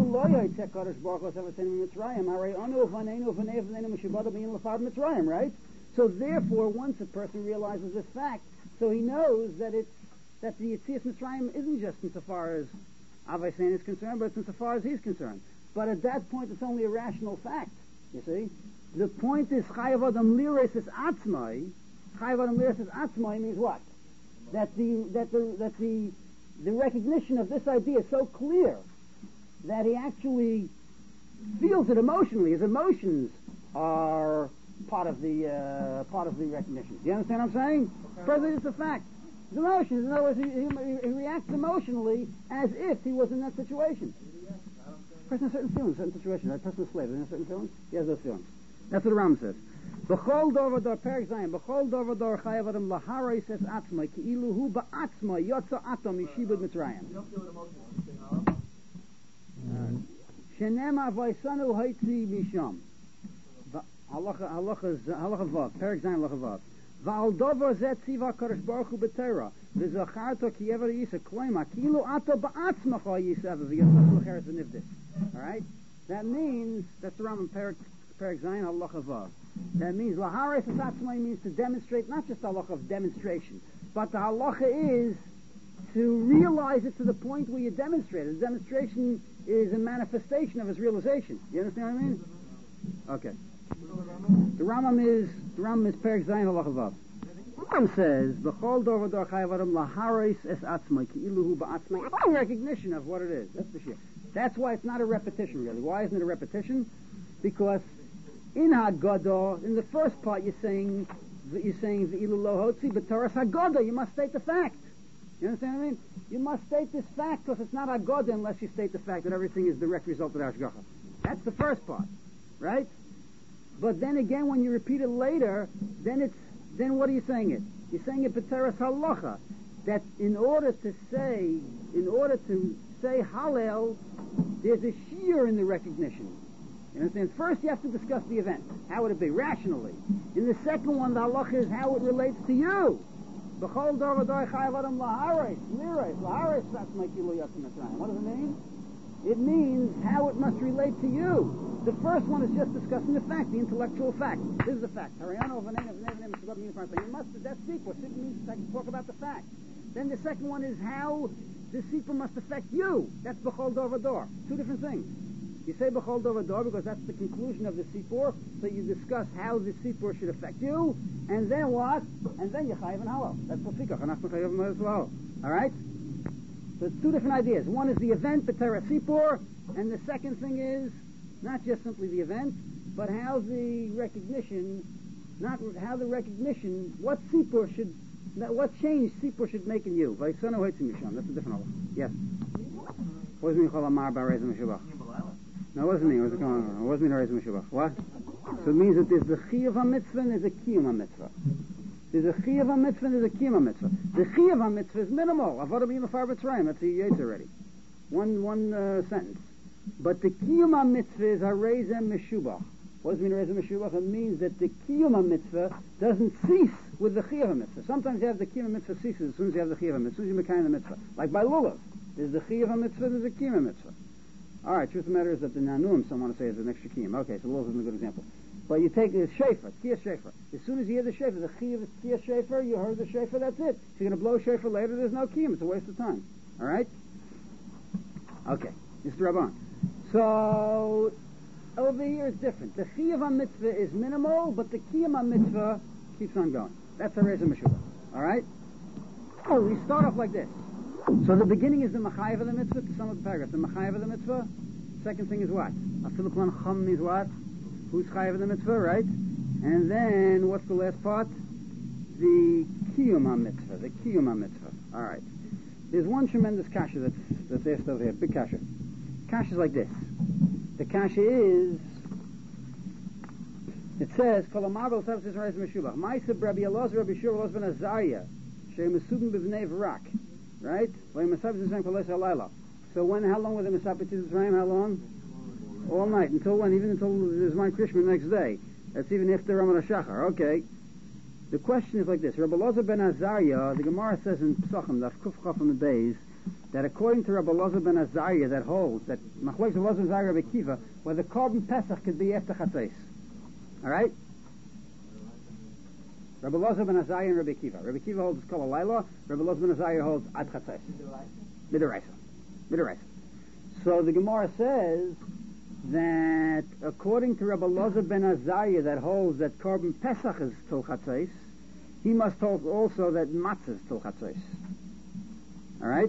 right? So therefore, once a person realizes this fact, so he knows that it's that the Yetzias Mitzrayim isn't just insofar as Avay Sein is concerned, but it's insofar as he's concerned. But at that point, it's only a rational fact. You see, the point is Chayav Adam Liris is Atzmai. Chayav Adam Liris is Atzmai means what? That the that the that the the recognition of this idea is so clear that he actually feels it emotionally. His emotions are part of the uh, part of the recognition. Do you understand what I'm saying? Further, it's a fact. His emotions. In other words, he, he, he reacts emotionally as if he was in that situation. A person has certain feelings, certain situations. A person is a slave. Doesn't he have certain feelings? He has those feelings. That's what the Ram says. B'chol dor v'dor perik zayin. B'chol dor v'dor chayav adam laharay says atzmai ki ilu hu ba'atzmai yotza atom yishibud mitzrayim. You don't feel it emotionally. Shenem avaysanu haitzi misham. Halacha halacha halacha vav. Perik zayin halacha vav. V'al dover zet tziva kadosh baruch hu b'teira v'zacharto ki ever yisa kloima ki ilu ato ba'atzmacha yisa v'yotza l'cheres v'nivdis. All right. That means that's the Rambam Perik Perik zayin halacha vav. That means lahares atzmai means to demonstrate, not just the halacha of demonstration, but the halacha is to realize it to the point where you demonstrate it. The demonstration is a manifestation of his realization. You understand what I mean? Okay. The Rambam is the Rambam is Perik Zayin halacha vav. The Rambam says b'chol dor v'dor chayav adam lahares es atzmai ki ilu hu ba'atzmai. Recognition of what it is. That's the shir. That's why it's not a repetition, really. Why isn't it a repetition? Because in Haggadah, in the first part, you're saying you're saying the ilu lo hotzi, but Torah Haggadah, you must state the fact. You understand what I mean? You must state this fact because it's not Haggadah unless you state the fact that everything is direct result of Hashgacha. That's the first part, right? But then again, when you repeat it later, then it's then what are you saying it? You're saying it b'teras halacha, that in order to say, in order to say Hallel, there's a shear in the recognition. You understand? First you have to discuss the event. How would it be? Rationally. In the second one, the halacha is how it relates to you. B'chol dor v'dor chayav adam laharis, liris, laharis satzmai kilu yatzim Mitzrayim. What does it mean? It means how it must relate to you. The first one is just discussing the fact, the intellectual fact. This is the fact. Hariano v'nein of nev nev shugab means something. You must, that's sequel. Sequel means to talk about the fact. Then the second one is how the sequel must affect you. That's b'chol dor v'dor. Two different things. You say b'chol dor v'dor because that's the conclusion of the sipur, so you discuss how the sipur should affect you, and then what? And then you chayiv and halal. That's l'fikach. Anachnu chayiv as well. All right? So it's two different ideas. One is the event, b'tera sipur, and the second thing is not just simply the event, but how the recognition, not how the recognition, what sipur should, what change sipur should make in you. Vayisonu hoitzim yisham. That's a different one. Yes. What does it mean chol amar b'arez meshubach? No, it wasn't me. It wasn't, it wasn't me. Reis Meshubach. What? So it means that there's the chiyuv mitzvah and there's a kiyum mitzvah. There's a chiyuv mitzvah and there's a kiyum mitzvah. The chiyuv mitzvah is minimal. Avodah b'yimafar b'tzrayim. That's a yates already. One one uh, sentence. But the kiyum mitzvah is harei zeh meshubach. What does it mean harei zeh meshubach? It means that the kiyum mitzvah doesn't cease with the chiyuv mitzvah. Sometimes you have the kiyum mitzvah ceases as soon as you have the chiyuv mitzvah. As soon as you make the mitzvah. Like by lulav. There's the chiyuv mitzvah, there's a kiyum mitzvah. All right, truth of the matter is that the Nanum, some want to say, is an extra kiyum. Okay, so Lulav isn't a good example. But you take the shofar, Kiyas shofar. As soon as you hear the shofar, the chiyuv is Kiyas shofar, you heard the shofar, that's it. If you're going to blow shofar later, there's no kiyum. It's a waste of time. All right? Okay, Mister Rabban. So, over here it's different. The chiyuv mitzvah is minimal, but the kiyum mitzvah keeps on going. That's a Reza Meshubah. All right? Oh, we start off like this. So the beginning is the machayev of the mitzvah to sum up the paragraph. The machayev of the mitzvah. Second thing is what? Afilu klan chum means what? Who's chayev of the mitzvah, right? And then what's the last part? The kiyum mitzvah. The kiyum mitzvah. All right. There's one tremendous kasha that's that's asked over here. Big kasha. Kasha is like this. The kasha is. It says, "Kol amagol tavsis reis meshubach." Ma'aseh Rabbi Elazar Rabbi Shur Elazar ben Azariah, she'emesubim b'vnei v'rak. Right? So when, how long were the Mesapitis Israel? How long? All night. Until when? Even until there's my Krishma the next day. That's even after Raman HaShachar. Okay. The question is like this. Rabbi Elazar ben Azariah, the Gemara says in Pesachim, Daf Kuf Chaf on the days, that according to Rabbi Elazar ben Azariah, that holds that Machlokes Rabbi Elazar ben Azariah Rabbi Kiva, where the Korban Pesach could be after Chatzos. All right? Rabbi Elazar ben Azariah and Rabbi Kiva. Rabbi Kiva holds Kol Halayla. Rabbi Elazar ben Azariah holds Ad Chatzos. Midaraisa. Midaraisa. So the Gemara says that according to Rabbi Elazar ben Azariah, that holds that Korban Pesach is till Chatzos, he must hold also that Matzah is till Chatzos. All right.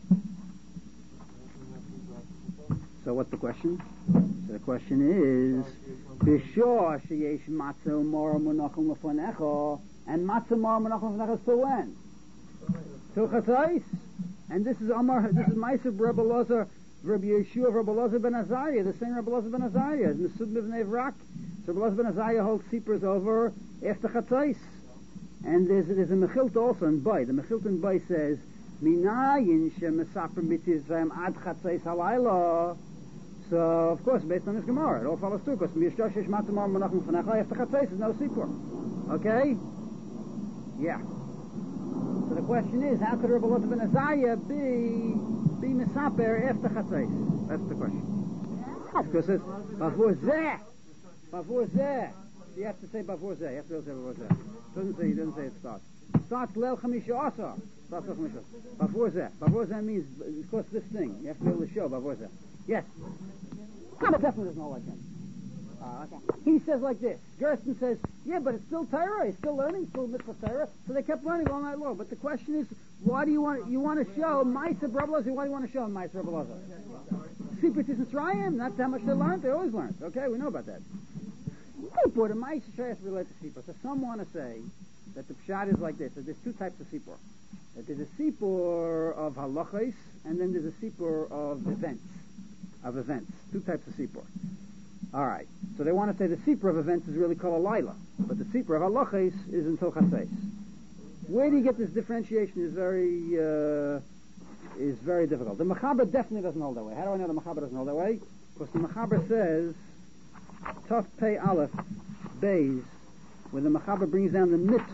So what's the question? So the question is, B'shor sheyesh matzah mor monachim lefonecha, and matzah mor monachim lefonecha is till when? Till Chatzos. And this is Amar. This is Ma'aseh Rabbi Elazar, Rabbi Yeshua, Rabbi Elazar ben Azariah, the same Rabbi Elazar ben Azariah, Mesud Mivnei V'rak. So Rabbi Elazar ben Azariah holds Sipers over after Chatzos. And there's there's a Mechilta also in Bay. The Mechilta in Bay says, Minayin shemesaper mitzvayim ad Chatzos halayla. So, of course, based on this Gemara, it all follows through, because Mishashish Matamar Menachem Fanecha, after Chatzos is no Sipur. Okay? Yeah. So the question is, how could Rabbi Elazar ben Azariah be, be Mesaper after Chatzos? That's the question. Because it says, Bavur Zeh! Bavur Zeh! You have to say Bavur Zeh. You have to say Bavur Zeh. It doesn't say, it doesn't say it starts. It starts Leil Chamisha Asa. Starts Leil Chamisha Asa. Bavur Zeh. Bavur Zeh means, of course, this thing. You have to be able to show Bavur Zeh. Yes. But definitely doesn't hold like him. Uh, okay. He says like this. Gersten says, yeah, but it's still Torah. He's still learning, still mitzvah Torah. So they kept learning all night long. But the question is, why do you want you want to show Ma'aseh Rabbi Elazar? Why do you want to show Ma'aseh Rabbi Elazar? Secret isn't Tzrayim. That's how much they learned. They always learned. Okay, we know about that. Sipur, the Ma'aseh Shayas relate to Sipur. So some want to say that the pshat is like this. That there's two types of Sipur. That there's a Sipur of halachos, and then there's a Sipur of events. Of events. Two types of Sipur. All right. So they want to say the Sipur of events is really called a Laila, but the Sipur of halachos is until Chatzos. Where do you get this differentiation is very uh, is very difficult. The Mechaber definitely doesn't hold that way. How do I know the Mechaber doesn't hold that way? Because the Mechaber says Taf Pei Aleph Beis, when the Mechaber brings down the mitzvah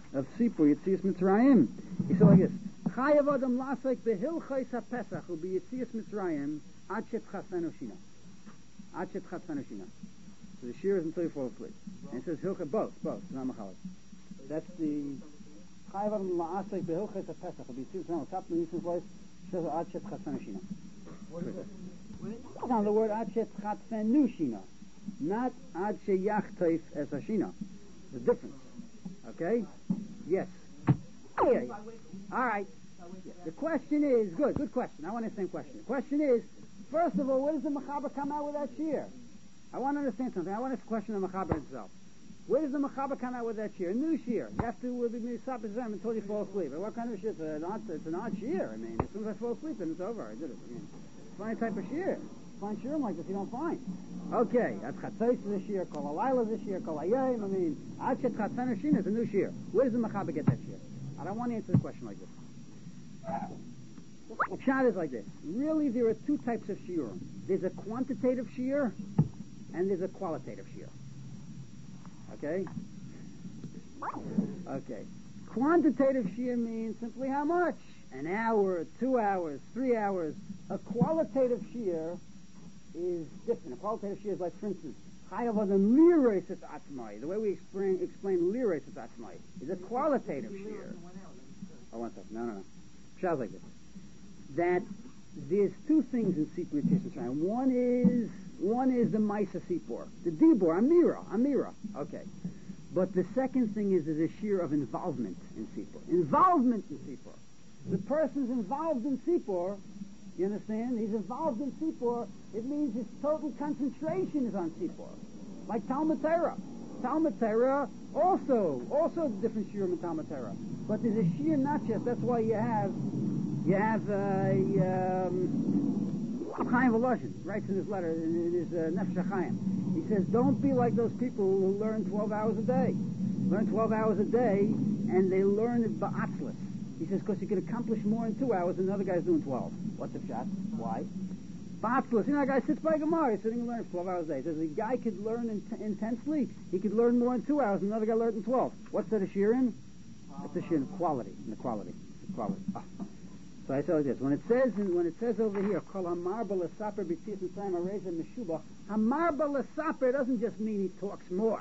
of Sipur Yetzias Mitzrayim. He said like this: Chayav Adam Lasek behilchos haPesach ubi Yetzias Mitzrayim ad shetchatzenu shina. Ad shetchatzenu shina. So the shear is until you fall asleep. And it says hilcha both, both. Not machalik. That's the Chayav Adam Lasek behilchos haPesach ubi Yetzias Mitzrayim. Top of the Yisrael's voice says ad shetchatzenu shina. What is it? Now the word ad shetchatzenu shina, not ad sheyachtoif es hashina. There's a difference. Okay? Yes. Yeah, yeah. All right. The question is, good, good question. I want to ask the same question. The question is, first of all, where does the Mechaber come out with that shear? I want to understand something. I want to ask a question of the Mechaber itself. Where does the Mechaber come out with that shear? A new shear. You have to be misap until you fall asleep. And what kind of shear? It's an odd, it's an odd shear. I mean, as soon as I fall asleep, then it's over. I did it. I mean, find a type of shear. Find shearim like this you don't find. Okay, at chatzos is a shear, kol alayla is a shear, kol ayayim, I mean, ad shet chatzanu shina is a new shear. Where does the Mechaber get that shear? I don't want to answer the question like this. The shot is like this. Really, there are two types of shiurim. There's a quantitative shear, and there's a qualitative shear. Okay? Okay. Quantitative shear means simply how much? An hour, two hours, three hours. A qualitative shear is different. A qualitative shear is like, for instance, chayav adam lireis et atzmai. The way we explain explain lireis et atzmai is a qualitative shear. Oh, one second. No, no, no. Sounds like this. That there's two things in Sipur Yetzias Mitzrayim. One is one is the Maisa Sipur, the Dibur, Amira, Amira. Okay. But the second thing is there's a shear of involvement in Sipur. Involvement in Sipur. The person's involved in Sipur. You understand? He's involved in Sipur. It means his total concentration is on Sipur. Like Talmud Torah. Talmud Torah also, also different shiur in Talmud Torah. But there's a shiur not just, that's why you have, you have, uh, um, Chaim Volozhin writes in his letter, in his uh, Nefesh HaChaim. He says, don't be like those people who learn twelve hours a day. Learn twelve hours a day, and they learn it ba'atzlis. He says, because you can accomplish more in two hours than another guy's doing twelve. What's the shot? Why? Ba'atzlis. You know, a guy sits by Gemara, he's sitting and learns twelve hours a day. He says, the guy could learn in- intensely, he could learn more in two hours than another guy learned in twelve. What's that a shear in? It's a shear in quality, in the quality. The quality. Ah. So I tell you this, when it says when it says over here, Kol Hamar B'Lesaper B'Tzias Mitzrayim Areza Meshuba, Hamar B'Lesaper doesn't just mean he talks more.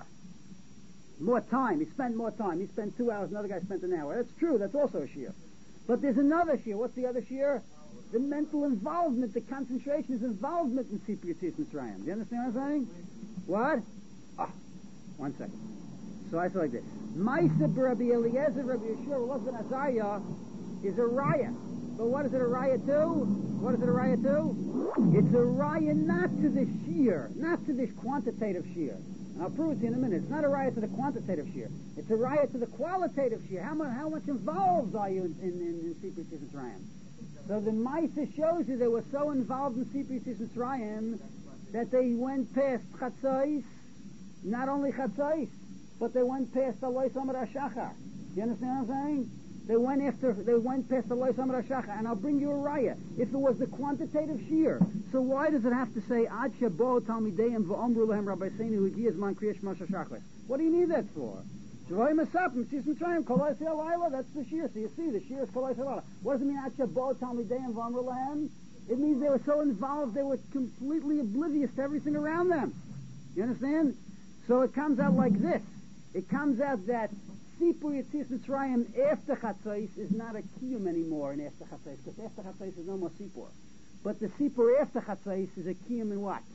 More time, he spent more time. He spent two hours, another guy spent an hour. That's true, that's also a shear. But there's another shear. What's the other shear? The mental involvement, the concentration is involvement in Sipur Yetzias Mitzrayim. Do you understand what I'm saying? What? Ah, one second. So I say like this. Ma'aseh Rabbi Eliezer, Rabbi Yeshua, Elazar ben Azariah is a raya. But what is it a raya to? What is it a raya to? It's a raya not to the shear, not to this quantitative shear. And I'll prove it to you in a minute. It's not a raya to the quantitative shear. It's a raya to the qualitative shear. How much, how much involved are you in, in, in, in Sipur Yetzias Mitzrayim? So the Ma'aseh shows you they were so involved in Sipur Yetzias Mitzrayim that they went past Chatzos, not only Chatzos, but they went past the Lois Amar HaShachar. You understand what I'm saying? They went after, they went past the Lois Amar HaShachar, and I'll bring you a raya. If it was the quantitative shear, so why does it have to say Ad Shabo Talmideim V'Omru Lehem Rabbi Seinu Higiyaz Man Kriyash Moshe Shachris? What do you need that for? Shavoi Masapim Tzis Mitzrayim Kolai Se'alayla. That's the shear. So you see, the shear is Kolai Se'alayla. What does it mean Ad Shabo Talmideim V'Omru Lehem? It means they were so involved, they were completely oblivious to everything around them. You understand? So it comes out like this. It comes out that Sipur Yetzias Mitzrayim after Chatzos is not a kiyum anymore in after Chatzos, because after Chatzos is no more Sipur. But the Sipur after Chatzos is a kiyum in what?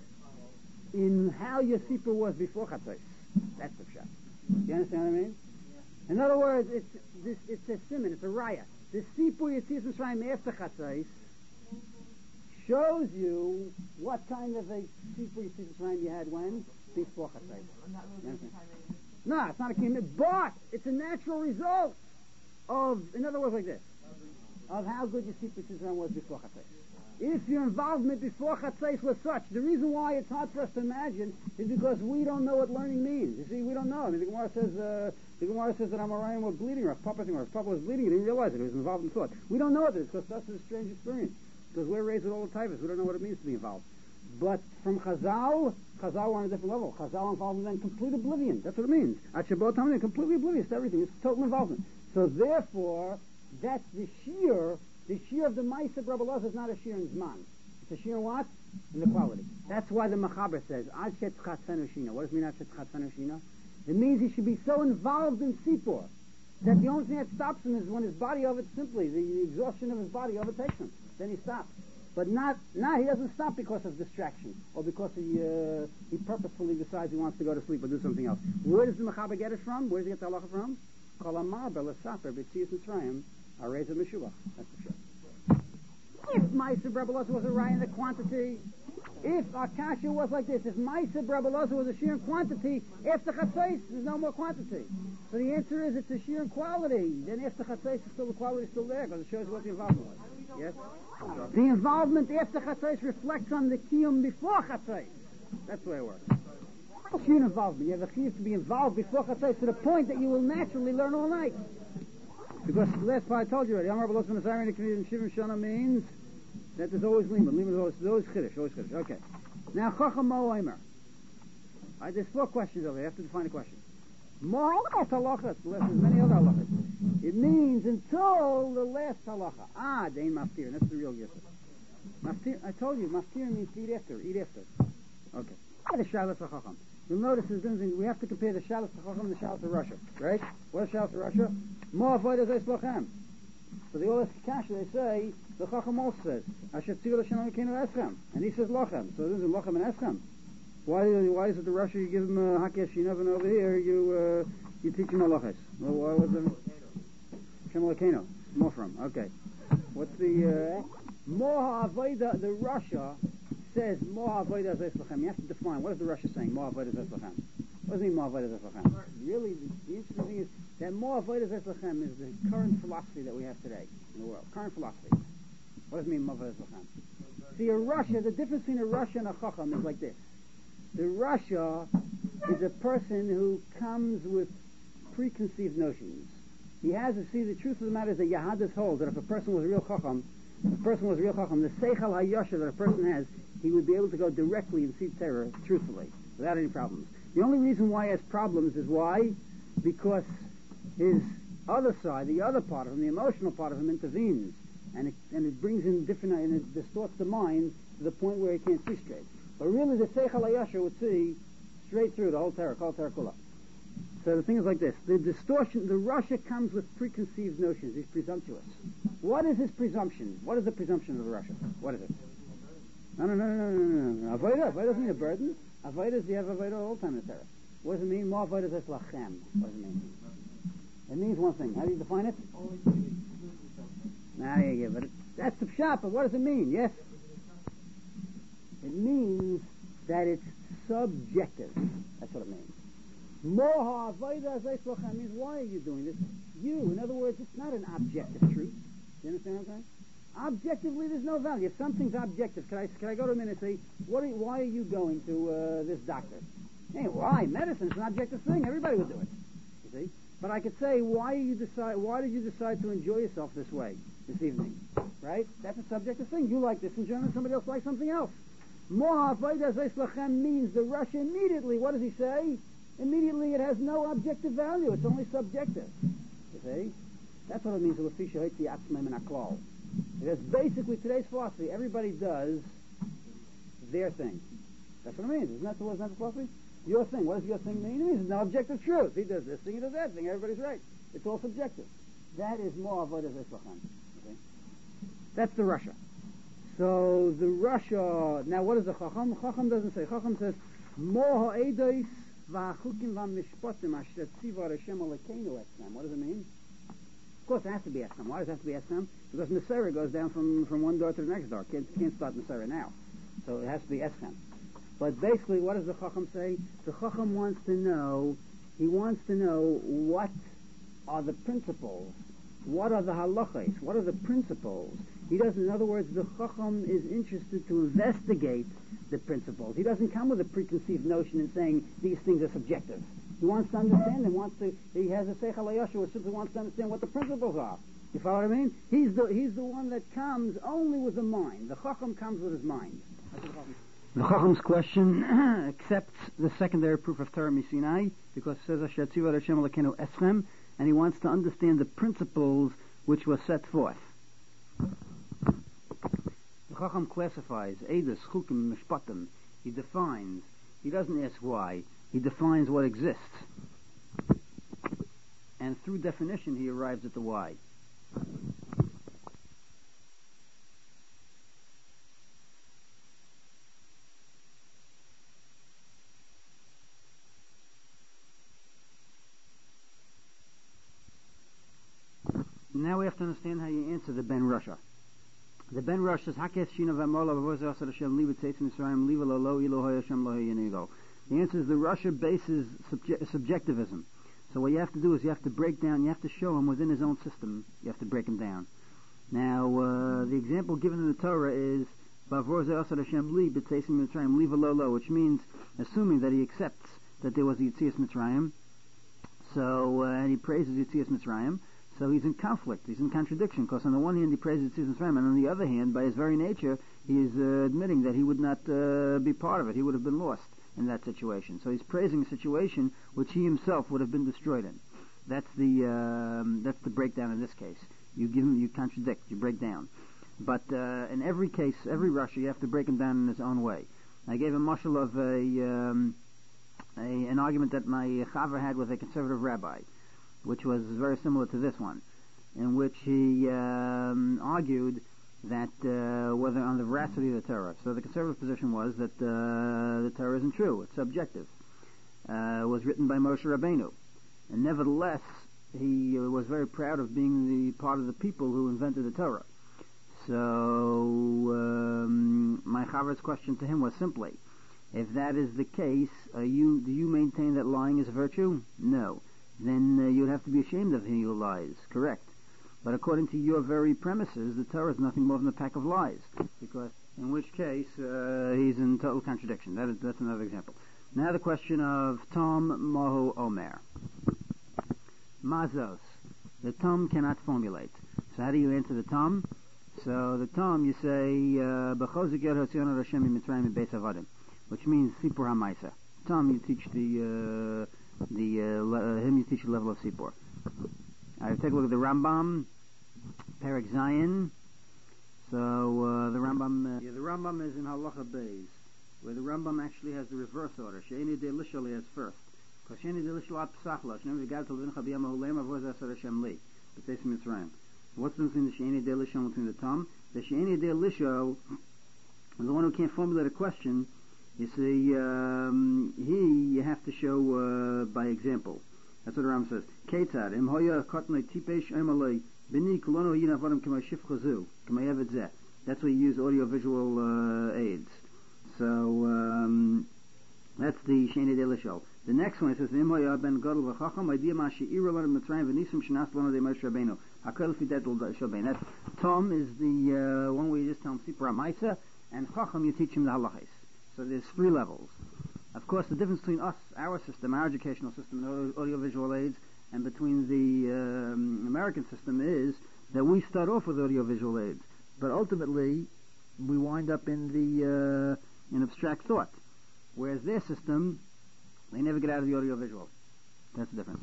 In how your Sipur was before Chatzos. That's the shot. You understand what I mean? Yeah. In other words, it's this, it's a simon, it's a raya. The Sipur Yetzias Mitzrayim after Chatzos shows you what kind of a Sipur Yetzias Mitzrayim you had when? Before Chatzos. No, it's not a kiyum, but it's a natural result of, in other words, like this, of how good your Sipur Yetzias Mitzrayim was before Chatzos. If your involvement before Chatzos was such, the reason why it's hard for us to imagine is because we don't know what learning means. You see, we don't know. I mean, the Gemara says, uh, the Gemara says that Amoraim were bleeding, or if Papa, or if Papa was bleeding, he didn't realize it. He was involved in thought. We don't know what it is because to us it's a strange experience. Because we're raised with all the typhus. We don't know what it means to be involved. But from Chazal, Chazal were on a different level. Chazal involved in complete oblivion. That's what it means. At Shabbat time, they're completely oblivious to everything. It's total involvement. So therefore, that's the shear. The shear of the Ma'aseh Rabbi Elazar is not a shear in Zman. It's a shear in what? In the quality. That's why the Mechaber says, Ad Shet Chatzenu Shina. What does it mean, Ad Shet Chatzenu Shina? It means he should be so involved in Sipur that the only thing that stops him is when his body over simply, the, the exhaustion of his body overtakes him. Then he stops. But not, now he doesn't stop because of distraction or because he uh, he purposefully decides he wants to go to sleep or do something else. Where does the Mechaber get it from? Where does he get the halacha from? Kol amar belasaper b'tzias Mitzrayim areza meshubach. That's for sure. If Ma'aseh Rabbi Elazar was a raya in the quantity, if Akasha was like this, if Ma'aseh Rabbi Elazar was a sheer in quantity, after Chatzos there's no more quantity. So the answer is it's a sheer in quality. Then after Chatzos is still the quality is still there because it shows what the involvement was. Yes? The involvement after Chatzos reflects on the kiyum before Chatzos. That's the way it works. Sheer involvement. You have a chiyuv to be involved before Chatzos to the point that you will naturally learn all night. Because the last part I told you already, Amar Rabbi Elazar Nazari in the Kniyim Shivim Shana means that there's always limud. Limud is always, always chiddush, always chiddush. Okay. Now, Chacham Mo Omer. Alright, there's four questions over here. I have to define a question. More halachas. There's many other halachas. It means until the last halacha. Ah, dein maftir. That's the real yisur. Maftir. I told you, maftir means eat after. Eat after. Okay. The shalas hachacham. You'll notice there's something. We have to compare the shalas hachacham and the shalas of Russia, right? What is shalas of Russia? More avodas eis lochem. So the Olas Kasha, they say, the Chacham also says, Asher tzivul Hashem Elokeinu eschem. And he says lochem. So this is lochem and eschem. Why, why is it the Russia you give him uh, Hakesh Shinav and over here you uh, you teach him halaches? Well, why was it? Hashem Elokeinu. More from. Okay. What's the, uh, More Avodah, the Russia says, More Avodah eis lochem. You have to define, what is the Russia saying? More Avodah eis lochem. What does it mean, More Avodah eis lochem? Really, the, the interesting thing is, that more avodas es lachem is the current philosophy that we have today in the world. Current philosophy. What does it mean, more avodas es lachem? See, a Russia, the difference between a Russia and a Chacham is like this. The Russia is a person who comes with preconceived notions. He has to see the truth of the matter is that Yahadis holds that if a person was a real Chacham, if a person was a real Chacham, the Seichel HaYosher that a person has, he would be able to go directly and see Torah truthfully, without any problems. The only reason why he has problems is why? Because his other side, the other part of him, the emotional part of him intervenes, and it, and it brings in different, and it distorts the mind to the point where he can't see straight. But really, the Seichel HaYosher would see straight through the whole Torah, called Torah Kula. So the thing is like this: the distortion, the Russia comes with preconceived notions. He's presumptuous. What is his presumption? What is the presumption of the Russia? What is it? No, no, no, no, no, no, no. Avodah, Avodah doesn't mean a burden. Avodah is you have Avodah all the time in the Torah. What does it mean? More Avodah es lachem. What does it mean? It means one thing. How do you define it? Nah, yeah, yeah, but it, that's the pshat, but what does it mean? Yes? It means that it's subjective. That's what it means. Moha avodah es lachem means, why are you doing this? You, in other words, it's not an objective truth. You understand what I'm saying? Objectively, there's no value. If something's objective, can I can I go to him and say, what are, why are you going to uh, this doctor? Hey, why? Medicine's an objective thing. Everybody would do it. You see? But I could say, why you decide? Why did you decide to enjoy yourself this way this evening? Right? That's a subjective thing. You like this enjoyment, somebody else likes something else. Mo'ah avodas es lachem means the Russia immediately. What does he say? Immediately, it has no objective value. It's only subjective. You see? That's what it means. Because basically, today's philosophy, everybody does their thing. That's what it means. Isn't that the, isn't that the philosophy? Your thing. What does your thing mean? It means no objective truth. He does this thing, he does that thing. Everybody's right. It's all subjective. That is more avodas es lachem. Okay? That's the Russia. So the Russia. Now, what is the Chacham? Chacham doesn't say. Chacham says more ha'edos v'achukim v'mishpatim asher tzivar Hashem Elokeinu etzem. What does it mean? Of course, it has to be Eschem. Why does it have to be Eschem? Because Messiah goes down from, from one door to the next door. Can't, can't start Messiah now. So it has to be Eschem. But basically, what does the Chacham say? The Chacham wants to know, he wants to know what are the principles, what are the halachas, what are the principles. He doesn't, in other words, the Chacham is interested to investigate the principles. He doesn't come with a preconceived notion and saying these things are subjective. He wants to understand and wants to, he has a Seichel HaYosher who simply wants to understand what the principles are. You follow what I mean? He's the, he's the one that comes only with the mind. The Chacham comes with his mind. That's what the Chacham The Chacham's question accepts the secondary proof of Torah Misinai because it says Asher Tziva Hashem Elokeinu Eschem, and he wants to understand the principles which were set forth. The Chacham classifies Eidos, Chukim, Mishpatim. He defines. He doesn't ask why. He defines what exists. And through definition he arrives at the why. Now we have to understand how you answer the Ben Rusha. The Ben Rusha says, Hakes Shina Vamola Vavos Hashem Liva Tzeitz Mitzrayim Liva Lo Elohe Hashem Lo Yenigo. The answer is the Rusha bases subje- subjectivism. So what you have to do is you have to break down, you have to show him within his own system, you have to break him down. Now, uh, the example given in the Torah is Vavor Hashem Liva Tzeitz Mitzrayim Liva Lo, which means assuming that he accepts that there was a Yetzias Mitzrayim. So, uh, and he praises Yetzias Mitzrayim. So he's in conflict, he's in contradiction, because on the one hand he praises Yetzias Mitzrayim, and on the other hand, by his very nature, he is uh, admitting that he would not uh, be part of it, he would have been lost in that situation. So he's praising a situation which he himself would have been destroyed in. That's the um, that's the breakdown in this case. You give him, you contradict, you break down. But uh, in every case, every Rusha, you have to break him down in his own way. I gave a mashal of a, um, a an argument that my chaver had with a conservative rabbi, which was very similar to this one, in which he um, argued that uh, whether on the veracity of the Torah. So the conservative position was that uh, the Torah isn't true; it's subjective. Uh, it was written by Moshe Rabbeinu, and nevertheless, he uh, was very proud of being the part of the people who invented the Torah. So um, my chaver's question to him was simply, if that is the case, are you do you maintain that lying is a virtue? No. Then uh, you'd have to be ashamed of him who lies. Correct. But according to your very premises, the Torah is nothing more than a pack of lies. Because, in which case, uh, he's in total contradiction. That is, that's another example. Now the question of Tom Mohu Omer. Mazos. The Tom cannot formulate. So how do you answer the Tom? So the Tom, you say, B'chozik Yer Hotzionu Hashem Mitzrayim Beis Avadim, which means Sipur HaMaisa. Tom, you teach the... Uh, The uh, le- uh, him you teach the level of Sipur. Alright, take a look at the Rambam, Perek Zion. So uh, the Rambam, uh, yeah, the Rambam is in Halacha Beis, where the Rambam actually has the reverse order. She'eni de lishali has first, because she'eni de lishali at Pesachla. She'eni de gad tolvincha b'yam ha'ulem avos asar Hashem li. B'teis Mitzrayim. What's the difference between the she'eni de lishal between the Tom? The she'eni de lishal, the one who can't formulate a question. You see, um, he you have to show uh, by example. That's what the Ram says. Ketzad im hoya kotnei tipesh emalei bini kulono yinavadim k'may shifchazu k'may evetzeh. That's where you use audio-visual uh, aids. So um, that's the Sheni de Lishol. The next one it says im hoya ben gadol v'chacham idea ma she'ira lanu mitzrayim v'nisum shenas lanu de Moshe Rabbeinu hakol fidedol shalbein. That's Tom is the uh, one where you just tell him Sipur HaMaisa, and Chacham you teach him the halachos. So there's three levels. Of course, the difference between us, our system, our educational system, and audiovisual aids, and between the um, American system is that we start off with audiovisual aids, but ultimately we wind up in the uh, in abstract thought. Whereas their system, they never get out of the audiovisual. That's the difference.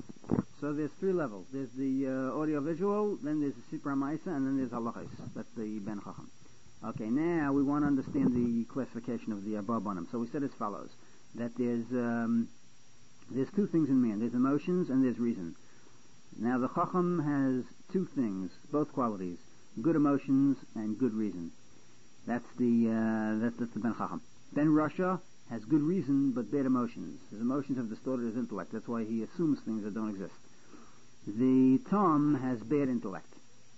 So there's three levels. There's the uh, audiovisual, then there's the Sipur HaMaisa, and then there's halachos. That's the Ben Chacham. Okay, now we want to understand the classification of the Ababanim. So we said as follows, that there's um, there's two things in man. There's emotions and there's reason. Now the Chacham has two things, both qualities, good emotions and good reason. That's the uh, that's, that's the Ben Chacham. Ben Rusha has good reason but bad emotions. His emotions have distorted his intellect. That's why he assumes things that don't exist. The Tom has bad intellect.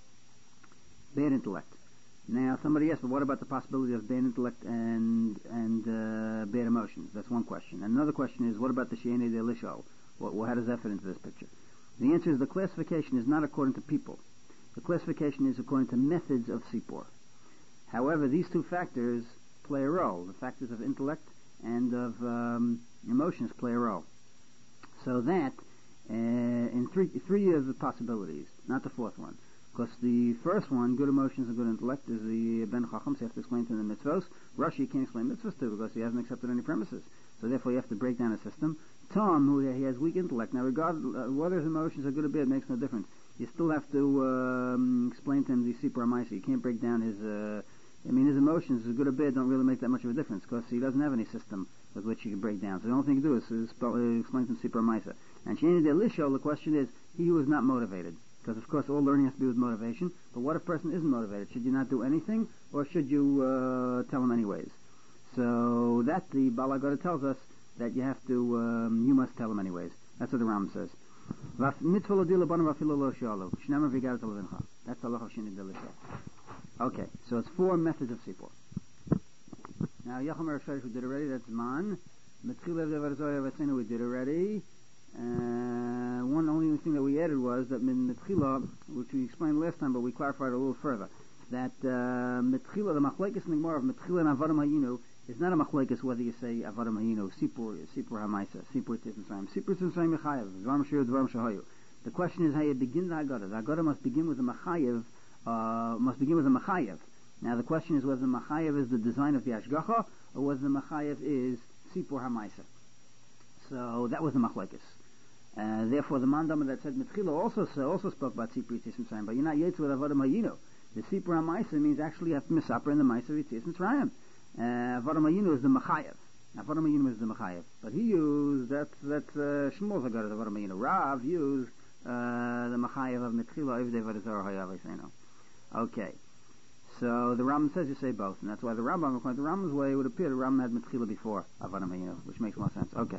Bad intellect. Now, somebody asked, but what about the possibility of bad intellect and and uh, bad emotions? That's one question. And another question is, what about the She'eni de Lishol? What, well, how does that fit into this picture? The answer is the classification is not according to people. The classification is according to methods of Sipur. However, these two factors play a role. The factors of intellect and of um, emotions play a role. So that, uh, in three three of the possibilities, not the fourth one. Because the first one, good emotions and good intellect, is the Ben Chacham, so you have to explain to them the mitzvos. Rashi can't explain mitzvos to because he hasn't accepted any premises. So therefore you have to break down a system. Tom, who he has weak intellect. Now, regardless uh, whether his emotions are good or bad, makes no difference. You still have to um, explain to him the Sipur HaMaisa. You can't break down his... Uh, I mean, his emotions, good or bad, don't really make that much of a difference because he doesn't have any system with which he can break down. So the only thing to do is, is spell, uh, explain to him Sipur HaMaisa. And Sheni de Lisho, the question is, he who is not motivated. Because, of course, all learning has to be with motivation. But what if a person isn't motivated? Should you not do anything, or should you uh, tell him anyways? So that the Balagota tells us that you have to, um, you must tell him anyways. That's what the Ram says. That's the law of Sheni Delisha. Okay, so it's four methods of Sipur. Now, Yacham Eresh we did already, that's Man. Metchilev Devar we did already. Uh, one only thing that we added was that Metchila, which we explained last time, but we clarified a little further, that uh, Metchila, the Machlekes in the Gemara of Metchila and Avadim Hayinu, is not a Machlekes whether you say Avadim Hayinu, Sipur, Sipur HaMaisa, Sipur Tismisayim, Sipur Tismisayim Mechayev, Dvarim Shir, Dvarim Shahayu. The question is how you begin the Haggadah. The Haggadah must begin with a Mechayev, uh, must begin with a Mechayev. Now the question is whether the Mechayev is the design of the Ashgacha, or whether the Mechayev is Sipur HaMaisa. So that was the Machlekes. Uh, therefore, the Mandama that said Metchila also so, also spoke about Sipur Yitzis Mitzrayim, but you're not Yetz with Avadim Hayinu. The Sipur HaMaisa means actually you have to misaper in the Maisa of Yitzis Mitzrayim. Uh, Avadim Hayinu is the Mechayev. Avadim Hayinu is the Mechayev. But he used, that's, that's, uh, Shmuel Zagar is Avadim Hayinu. Rav used, uh, the Mechayev of Metchila, Evdei Vadazar Hayav Eiseno. Okay. So the Rambam says you say both, and that's why the Rambam, according to the Rambam's way, it would appear the Rambam had Metchila before Avadim Hayinu, which makes more sense. Okay.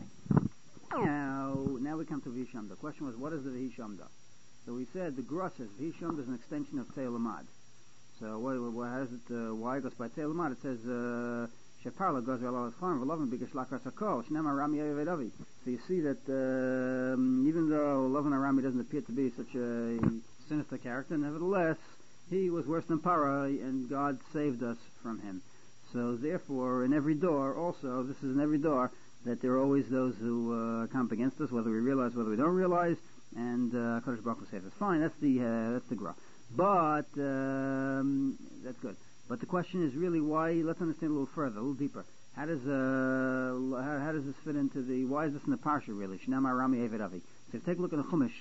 Now, now we come to Vhishamda. The question was, what is the Vhishamda? So we said the Gra says Vhishamda is an extension of Teilamad. So what, what has it? Uh, why? Because by Teilamad it says Sheparla goes al Chorm v'Lovin because Lakas Hakol Shnema Rami Yevedavi. So you see that um, even though Lovin Arami doesn't appear to be such a sinister character, nevertheless he was worse than Para, and God saved us from him. So therefore, in every door, also this is in every door, that there are always those who uh, come up against us, whether we realize, whether we don't realize, and uh, Kodesh Baruch Hu saves us. Fine, that's the uh, that's the Gra. But um, that's good. But the question is really why? Let's understand a little further, a little deeper. How does uh, how, how does this fit into the? Why is this in the parsha really? Shnama Rami Eved Avi. So if you take a look at the Chumash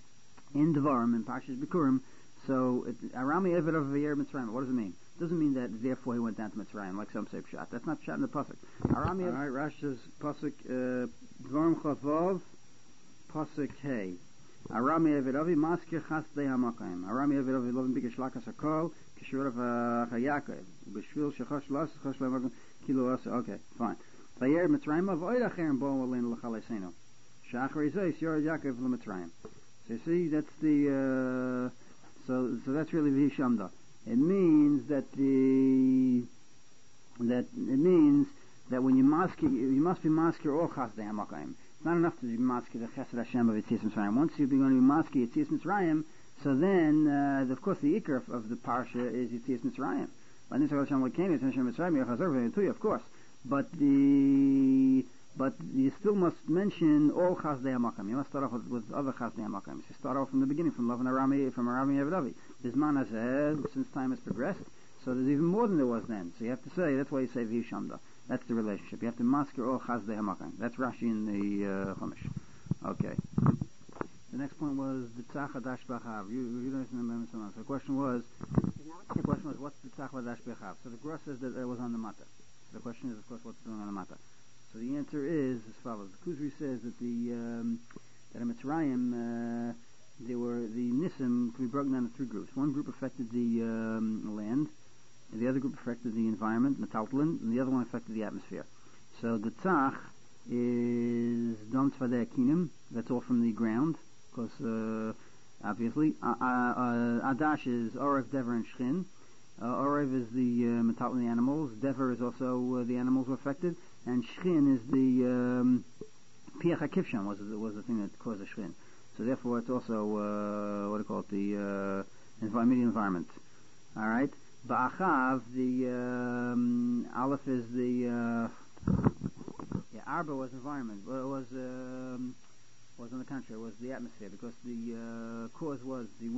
in Devarim in Parshas Bikurim, so it, Arami Eved Avi Yer Mitzrayim. What does it mean? It doesn't mean that therefore he went down to Mitzrayim like some say pshat. That's not pshat in the pasuk. Arami. All right, Rashi says pasuk Devarim Chavav pasuk Hey. Arami Eved Avi Maskir Chasdei Hamakayim. Arami Eved Avi Lovin Bikish Lakas Hakol Kishur of Chayakov B'Shvil Shechosh Las Chosh Lemakam Kilo Asa. Okay, fine. Vayer Mitzrayim of Oida Cherem Bo Alin L'Chaleseno. Shachar Izayis Yor Yaakov L'Mitzrayim. So you see, that's the uh, so so that's really the Hishamda. It means that the that it means that when you mask you, you must be maskir all Chasdei Hamakayim. It's not enough to be maskir the Chesed Hashem of Yetzias Mitzrayim. Once you're going to be maskir Yetzias Mitzrayim, so then uh, of course the ikar of, of the parsha is Yetzias Mitzrayim. Of course, but the but you still must mention all Chasdei Hamakayim. You must start off with, with other Chasdei Hamakayim. You start off from the beginning, from Lavan Arami, from Arami Evdavi. This man has said, since time has progressed, so there's even more than there was then. So you have to say, that's why you say Vishamda. That's the relationship. You have to masker all Chasdei Hamakayim. That's Rashi in the uh, Chumash. Okay. The next point was the Tzach Hadash B'Achav. You, you don't remember so much. So the question was, the question was, what's the Tzach Hadash B'Achav? So the Gra says that it was on the Mata. The question is, of course, what's doing on the Mata? So the answer is as follows. The Kuzri says that the um, that in Mitzrayim uh, there were the Nisim could be broken down into three groups. One group affected the um, land, and the other group affected the environment, Metaltalin, and the other one affected the atmosphere. So the Tzach is Dom Tzvadei Akinim. That's all from the ground, because uh, obviously uh, uh, Adash is Orev, Dever, and Shchin. Uh, Orev is the uh, Metaltalin, the animals. Dever is also uh, the animals were affected. And Shchin is the um, Piach HaKivsham was was the thing that caused the Shchin. So therefore, it's also uh, what do you call it, the uh, immediate environment. All right. Ba'achav, the um, Aleph is the uh, yeah. Arba was environment. Well, it was um, was on the contrary. It was the atmosphere because the uh, cause was the wind.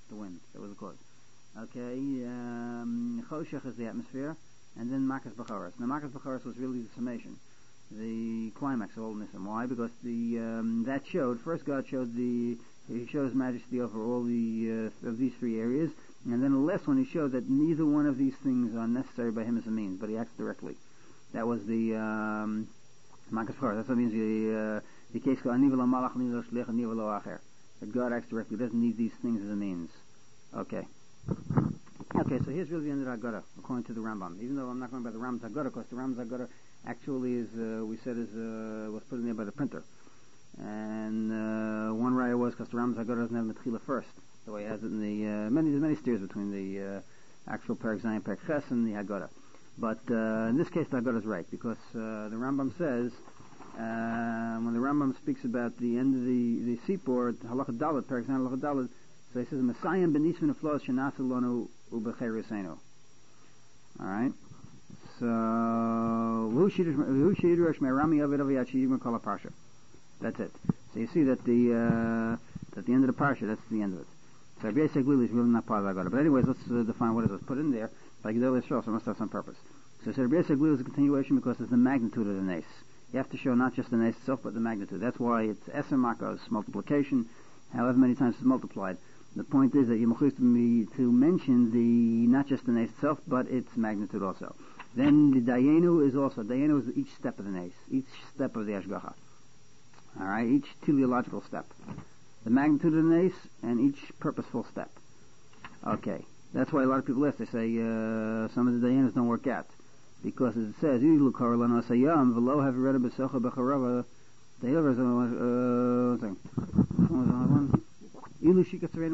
the wind. That was the cause. Okay, um, Choshech is the atmosphere, and then Makas B'choros. Now Makas B'choros was really the summation, the climax of all Nisim. Why? Because the um, that showed, first God showed the, he showed His majesty over all the, uh, of these three areas, and then the last one he showed that neither one of these things are necessary by Him as a means, but He acts directly. That was the, um, Makas B'choros. That's what it means the, uh, the case called Ani v'lo malach, ani v'lo shlich, ani v'lo acher. That God acts directly, doesn't need these things as a means. Okay. Okay, so here's really the end of the Haggadah, according to the Rambam. Even though I'm not going by the Rambam's Haggadah, because the Rambam's Haggadah actually is, uh, we said, is uh, was put in there by the printer. And uh, one raya was because the Rambam's Haggadah doesn't have Metchila first, the way it has it in the, uh, many, there's many steers between the uh, actual Perek Zayin, Perek Ches, and the Haggadah. But uh, in this case, the Haggadah is right, because uh, the Rambam says, uh, when the Rambam speaks about the end of the, the Sipor, Halacha Dalet, Perek Zayin, Halacha Dalet, so he says, Messiah benismin aflos shenasu lonu ubecherusenu. All right. So who shidrush merami avid aviyat shidim kol parsha. That's it. So you see that the uh, at the end of the parsha, that's the end of it. So Rabbi Yosef Glili is really not part of that. But anyways, let's uh, define what it was put in there. Like the earlier show, so it must have some purpose. So Rabbi Yosef Glili is a continuation because it's the magnitude of the nace. You have to show not just the nace itself, but the magnitude. That's why it's eser makos, multiplication, however many times it's multiplied. The point is that you mechus me to mention the not just the nace itself, but its magnitude also. Then the dayenu is also dayenu is each step of the nace, each step of the ashgacha. All right, each teleological step, the magnitude of the nace, and each purposeful step. Okay, that's why a lot of people ask. They say uh, some of the dayenus don't work out because it says you look korelano sayam v'lo have read a besocha becharava. The other is one thing. So it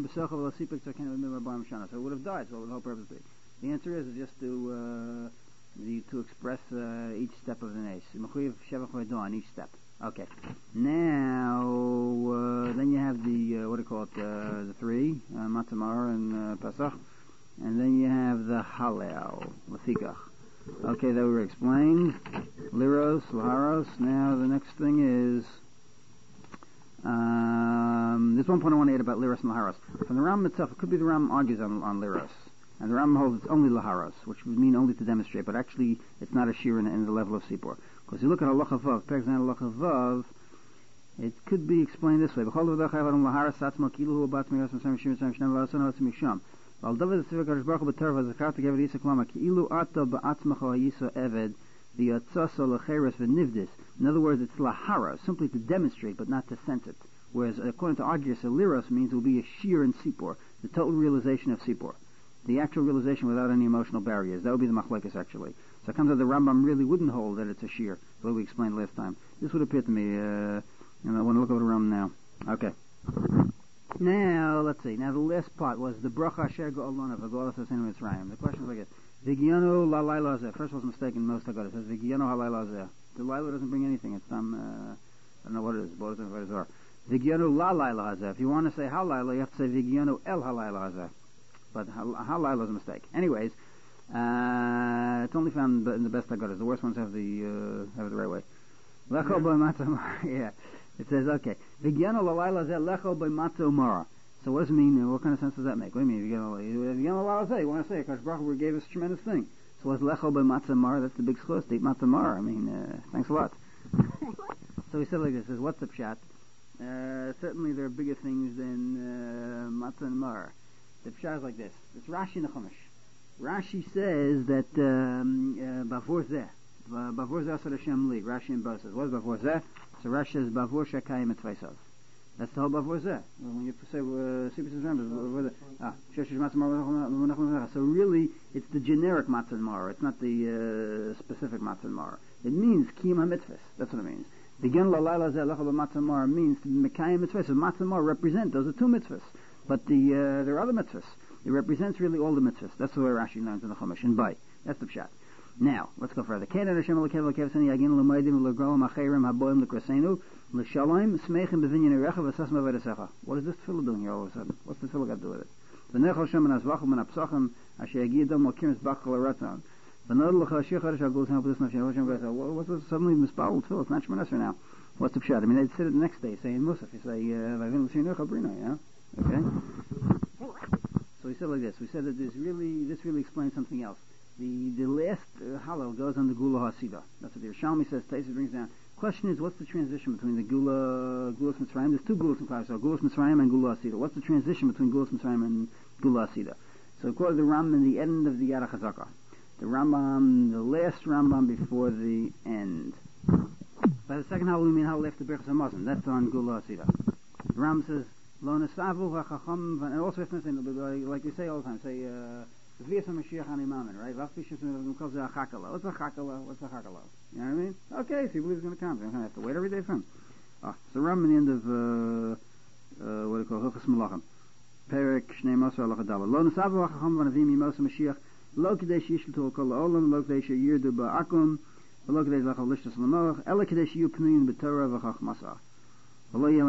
would have died, so what would the whole purpose be? The answer is just to uh, the, to express uh, each step of the nace. On each step. Okay. Now, uh, then you have the, uh, what do you call it, uh, the three, uh, Matzamar and uh, Pesach, and then you have the Hallel, Lafikach. Okay, that we explained. Liros, Laharos. Now the next thing is, Um, there's one point I want to add about Liros and Laharos. From the Ram itself, it could be the Ram argues on, on Liros. And the Ram holds it's only Laharos, which would mean only to demonstrate, but actually it's not a shear in, in the level of Sipor. Because you look at Halacha Vav, Perek Zayin Halacha Vav, it could be explained this way. In other words, it's lahara, simply to demonstrate, but not to sense it. Whereas, according to Argyus, liros means it will be a sheer in Sipor, the total realization of Sipor, the actual realization without any emotional barriers. That would be the machlekes, actually. So it comes out the Rambam really wouldn't hold that it's a sheer, the way we explained last time. This would appear to me, uh, and I want to look over the Rambam now. Okay. Now, let's see. Now, the last part was the bracha asher go'alona v'go'alas asenu Mitzrayim. The question is like this. Vigyano la laila zeh. First was a mistake in most Haggadah. It says Vigyano ha laila zeh. The laila doesn't bring anything. It's some, uh, I don't know what it is. What it is. Vigyano la laila zeh. If you want to say ha laila, you have to say Vigyano el ha laila zeh. But ha laila is a mistake. Anyways, uh, it's only found in the best Haggadahs. The worst ones have the, uh, have it the right way. Lecho b'matzah. Yeah. It says, okay. Vigyano la laila zeh lecho b'matzah mara. So what does it mean? What kind of sense does that make? What do you mean? If you want to say, Kadosh Baruch Hu gave us a tremendous thing. So what's lecho by matzah mar? That's the big schus. Eat matzah mar. I mean, uh, thanks a lot. So he said like this: says, what's the pshat? Uh, certainly there are bigger things than uh, matzah and mar. The pshat is like this. It's Rashi in the Chumash. Rashi says that bavur zeh, bavur zeh asar Hashem li. Rashi in Bo says, what's bavur zeh? So Rashi says bavur shekayim etzveisav. That's the whole bavur zeh. When you say Sibus Rambam, ah, so really it's the generic matzah and mar. It's not the uh, specific matzah and mar. It means kiyum ha-mitzvahs. That's what it means. The gen la laila zeh lecha b'matzah and mar means mekayim mitzvahs. So matzah and mar represent those are two mitzvahs, but the uh, there are other mitzvahs. It represents really all the mitzvahs. That's the way Rashi learns in the Chumash and Bay. That's the pshat. Now, let's go further. What is this fellow doing here all of a sudden? What's this fellow got to do with it? What's this suddenly mispalled too? It's not Shemon Esrei now. What's the pshat? I mean, they'd sit it the next day saying Musaf. You say, uh, you know? Okay? So we said like this. We said that this really, this really explains something else. The the last uh, Hallel goes on the Gula Hasida. That's what the Yerushalmi says. Taisa brings down. Question is, what's the transition between the Gula Gulas Mitzrayim? There's two Gulas in class, so Gulas Mitzrayim and Gula Hasida. What's the transition between Gulas Mitzrayim and Gula Hasida? So according to the Rambam, the end of the Yad HaChazaka. The Rambam, the last Rambam before the end. By the second Hallel, we mean Hallel after Berachas HaMazon. That's on Gula Hasida. The Rambam says, Lo Nesavu V'Chacham, and also if like we say all the time, say, uh, V'yas HaMashiach Ani Mamen, right? What's a chakala? What's a chakala? What's a chakala? You know what I mean? Okay, so you believe it's going to come. You're going to have to wait every day for him. Ah, so Rambam in the end of, uh, uh, what do you call it? Hilchos Melachim. Perek Shnei Mosar Halacha Daled. Lo Nesavu V'Chacham V'Navim Yimos HaMashiach, Lo Kadesh Yishletu Kol Ha'olam, Lo Kadesh Yirdu Ba'akum, Lo Kadesh Lachal Lishtas L'Moach, Ela Kadesh Yu Pneuin B'Torah V'Chachmasa. So the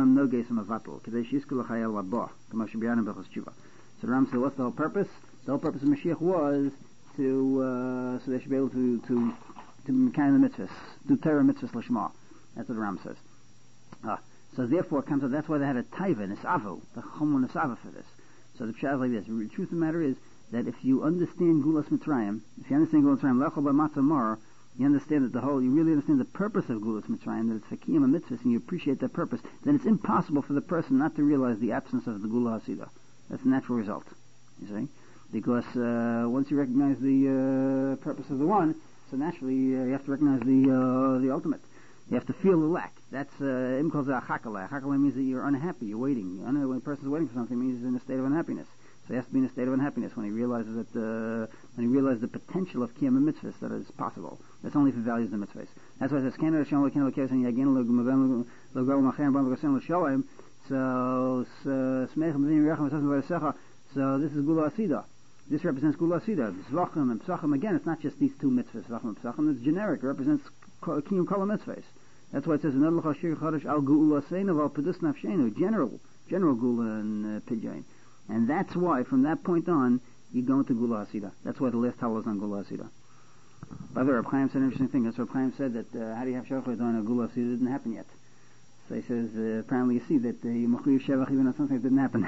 Ram said, what's the whole purpose? The whole purpose of Mashiach was to, uh, so they should be able to, to, to kind of the mitzvahs, do Torah mitzvahs l'shma. That's what the Ram says. Ah, so therefore it comes out, that's why they had a taiva, nisavu, the chomun nisava for this. So the pshat is like this. The truth of the matter is that if you understand Gulas Mitzrayim, if you understand Gulas Mitzrayim, lechol b'matzah mar, you understand that the whole, you really understand the purpose of Gulas Mitzrayim, that it's for Kiyam and Mitzvahs, and you appreciate that purpose, then it's impossible for the person not to realize the absence of the Gula Hasida. That's the natural result, you see? Because uh, once you recognize the uh, purpose of the one, so naturally uh, you have to recognize the uh, the ultimate. You have to feel the lack. That's Im calls it a chakala. Chakala means that you're unhappy, you're waiting. When a person's waiting for something, it means he's in a state of unhappiness. So he has to be in a state of unhappiness when he realizes that uh, when he realizes the potential of kiyam and mitzvahs that is possible. That's only if he values the mitzvahs. That's why it says Kena Hashem Lekena Lekes and Yagin Legel Legel Machem Bam Lekesem Leshalem. So Smeich Medin Yerachem V'Sasem V'Resecha. So this is Gula Asida. This represents Gula Asida. Zvachim and Psachim. Again, it's not just these two mitzvahs. Zvachim and Psachim. It's generic. It represents kiyam kol mitzvahs. That's why it says Nod L'Chol Shir Chodesh Al Gula Seinu Al Pedus Nafshenu. General, general Gula and uh, Pidyain. And that's why, from that point on, you go into Gula Hasida. That's why the last Hallel is on Gula Hasida. By the way, Reb Chaim said an interesting thing. That's what Reb Chaim said, that uh, how do you have Shevach on a Gula Hasida? It didn't happen yet. So he says, uh, apparently you see that the uh, Mechuyev Shevach even on something that didn't happen.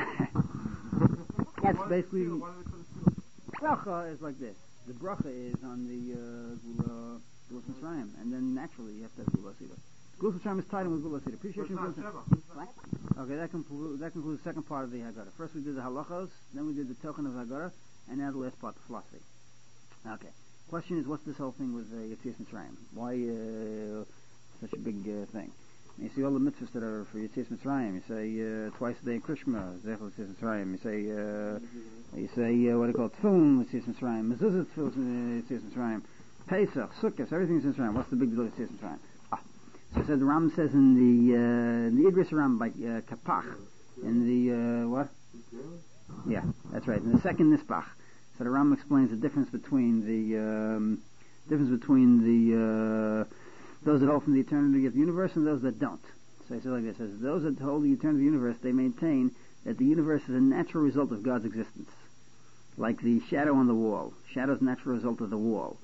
That's basically... Bracha is like this. The bracha is on the uh, Gula Gula Mitzrayim, and then naturally you have to have Gula Hasida. Gula Mitzrayim is tied in with Gula Hasida. Appreciation of Gula Hasida. Okay, that, conclu- that concludes the second part of the Haggadah. First we did the halachos, then we did the token of Haggadah, and now the last part, the philosophy. Okay. Question is, what's this whole thing with uh, Yetzias Mitzrayim? Why uh, such a big uh, thing? You see all the mitzvahs that are for Yetzias Mitzrayim. You say uh, twice a day Krishma, Zechel Yetzias Mitzrayim. You say, uh, you say uh, what do you call it, Tefillin Yetzias Mitzrayim, Mezuzah Tefillin Yetzias Mitzrayim, Pesach, Sukkot, everything's Mitzrayim. What's the big deal with Yetzias Mitzrayim? So said the Ram says in the uh, in the Idris Ram by uh, Kapach in the uh, what? Yeah, that's right. In the second Nisbach, so the Ram explains the difference between the um, difference between the uh, those that hold from the eternity of the universe and those that don't. So he says like this: says those that hold the eternity of the universe, they maintain that the universe is a natural result of God's existence, like the shadow on the wall. Shadow's a natural result of the wall.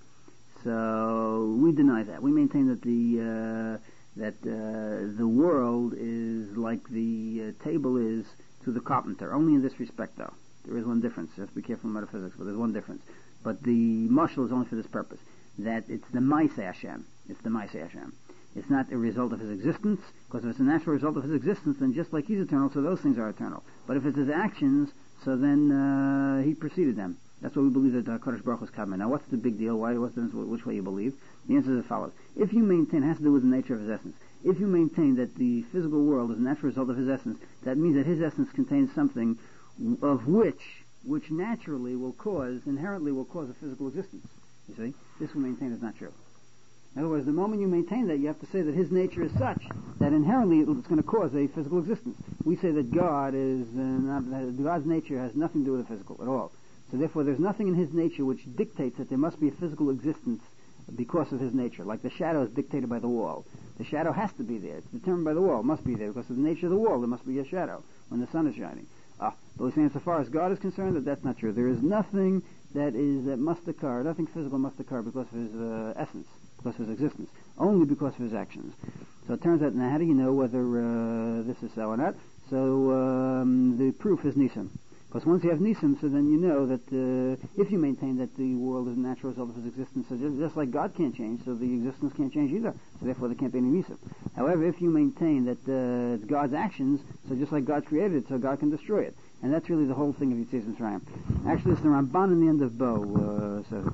So we deny that. We maintain that the uh, that uh, the world is like the uh, table is to the carpenter. Only in this respect, though. There is one difference. You have to be careful in metaphysics, but there's one difference. But the mashal is only for this purpose. That it's the Maaseh Hashem. It's the Maaseh Hashem. It's not a result of his existence, because if it's a natural result of his existence, then just like he's eternal, so those things are eternal. But if it's his actions, so then uh, he preceded them. That's why we believe that uh, Kadosh Baruch Hu is coming. Now, what's the big deal? Why? What's the, which way you believe? The answer is as follows: if you maintain, it has to do with the nature of his essence. If you maintain that the physical world is a natural result of his essence, that means that his essence contains something of which, which naturally will cause, inherently will cause a physical existence. You see, this we maintain is not true. In other words, the moment you maintain that, you have to say that his nature is such that inherently it's going to cause a physical existence. We say that God is uh, not, that God's nature has nothing to do with the physical at all. So therefore there's nothing in his nature which dictates that there must be a physical existence because of his nature. Like the shadow is dictated by the wall. The shadow has to be there. It's determined by the wall. It must be there because of the nature of the wall. There must be a shadow when the sun is shining. Ah, but we're saying so far as God is concerned that that's not true. There is nothing that is that must occur, nothing physical must occur because of his uh, essence, because of his existence, only because of his actions. So it turns out, now how do you know whether uh, this is so or not? So um, the proof is Nisan. Because once you have Nisim, so then you know that uh, if you maintain that the world is a natural result of his existence, so just, just like God can't change, so the existence can't change either. So therefore there can't be any Nisim. However, if you maintain that uh, it's God's actions, so just like God created it, so God can destroy it. And that's really the whole thing of Yetzias Mitzrayim. Actually, it's the Ramban in the end of Bo. Uh, so